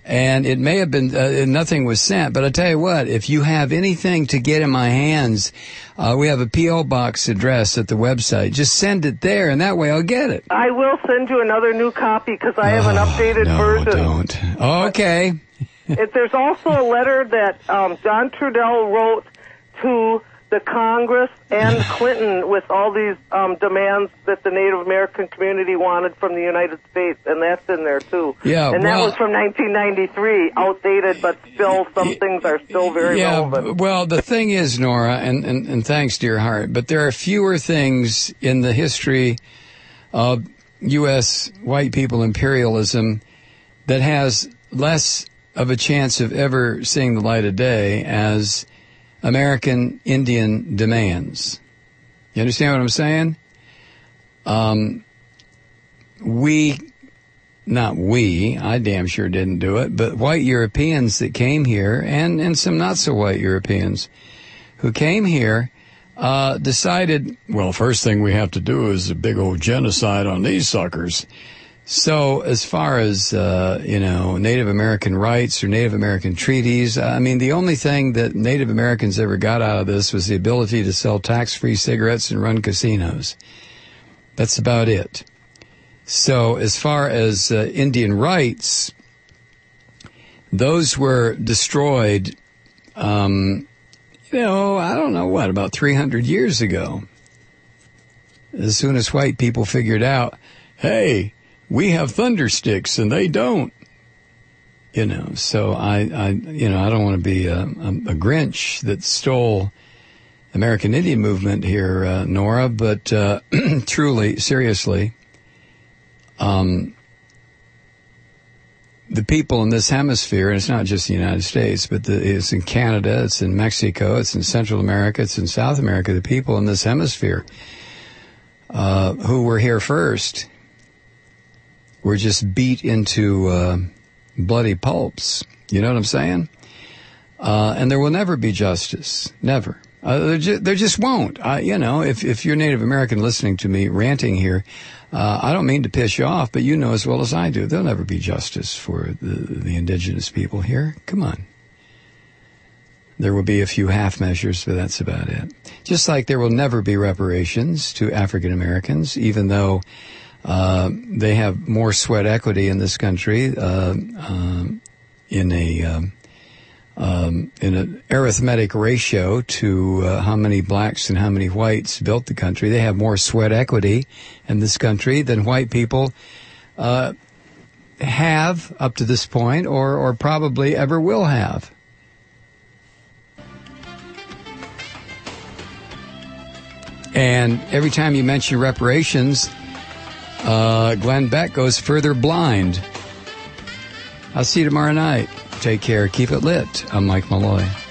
And it may have been, uh, nothing was sent, but I tell you what, if you have anything to get in my hands, uh, we have a P O box address at the website. Just send it there, and that way I'll get it. I will send you another new copy because I have an updated no, version. don't. Okay. It, there's also a letter that um, John Trudell wrote to the Congress and Clinton with all these um, demands that the Native American community wanted from the United States, and that's in there too. Yeah, and that well, was from nineteen ninety-three, outdated, but still some things are still very yeah, relevant. Well, the thing is, Nora, and, and, and thanks, dear heart, but there are fewer things in the history of U S white people imperialism that has less of a chance of ever seeing the light of day as American Indian demands. You understand what I'm saying? Um, we, not we, I damn sure didn't do it, but white Europeans that came here, and, and some not so white Europeans who came here, uh, decided, well, first thing we have to do is a big old genocide on these suckers. So as far as, uh, you know, Native American rights or Native American treaties, I mean, the only thing that Native Americans ever got out of this was the ability to sell tax-free cigarettes and run casinos. That's about it. So as far as uh, Indian rights, those were destroyed, um, you know, I don't know what, about three hundred years ago. As soon as white people figured out, hey, we have thunder sticks and they don't, you know. So I, I you know, I don't want to be a, a, a Grinch that stole American Indian movement here, uh, Nora. But uh, truly, seriously, um, the people in this hemisphere, and it's not just the United States, but the, it's in Canada, it's in Mexico, it's in Central America, it's in South America. The people in this hemisphere uh, who were here first were just beat into uh, bloody pulps. You know what I'm saying? Uh, and there will never be justice. Never. Uh, there, ju- there just won't. Uh, you know, if, if you're Native American listening to me ranting here, uh, I don't mean to piss you off, but you know as well as I do, there'll never be justice for the, the indigenous people here. Come on. There will be a few half measures, but that's about it. Just like there will never be reparations to African Americans, even though Uh, they have more sweat equity in this country uh, um, in a um, um, in an arithmetic ratio to uh, how many blacks and how many whites built the country. They have more sweat equity in this country than white people uh, have up to this point, or or probably ever will have. And every time you mention reparations, Uh, Glenn Beck goes further blind. I'll see you tomorrow night. Take care. Keep it lit. I'm Mike Malloy.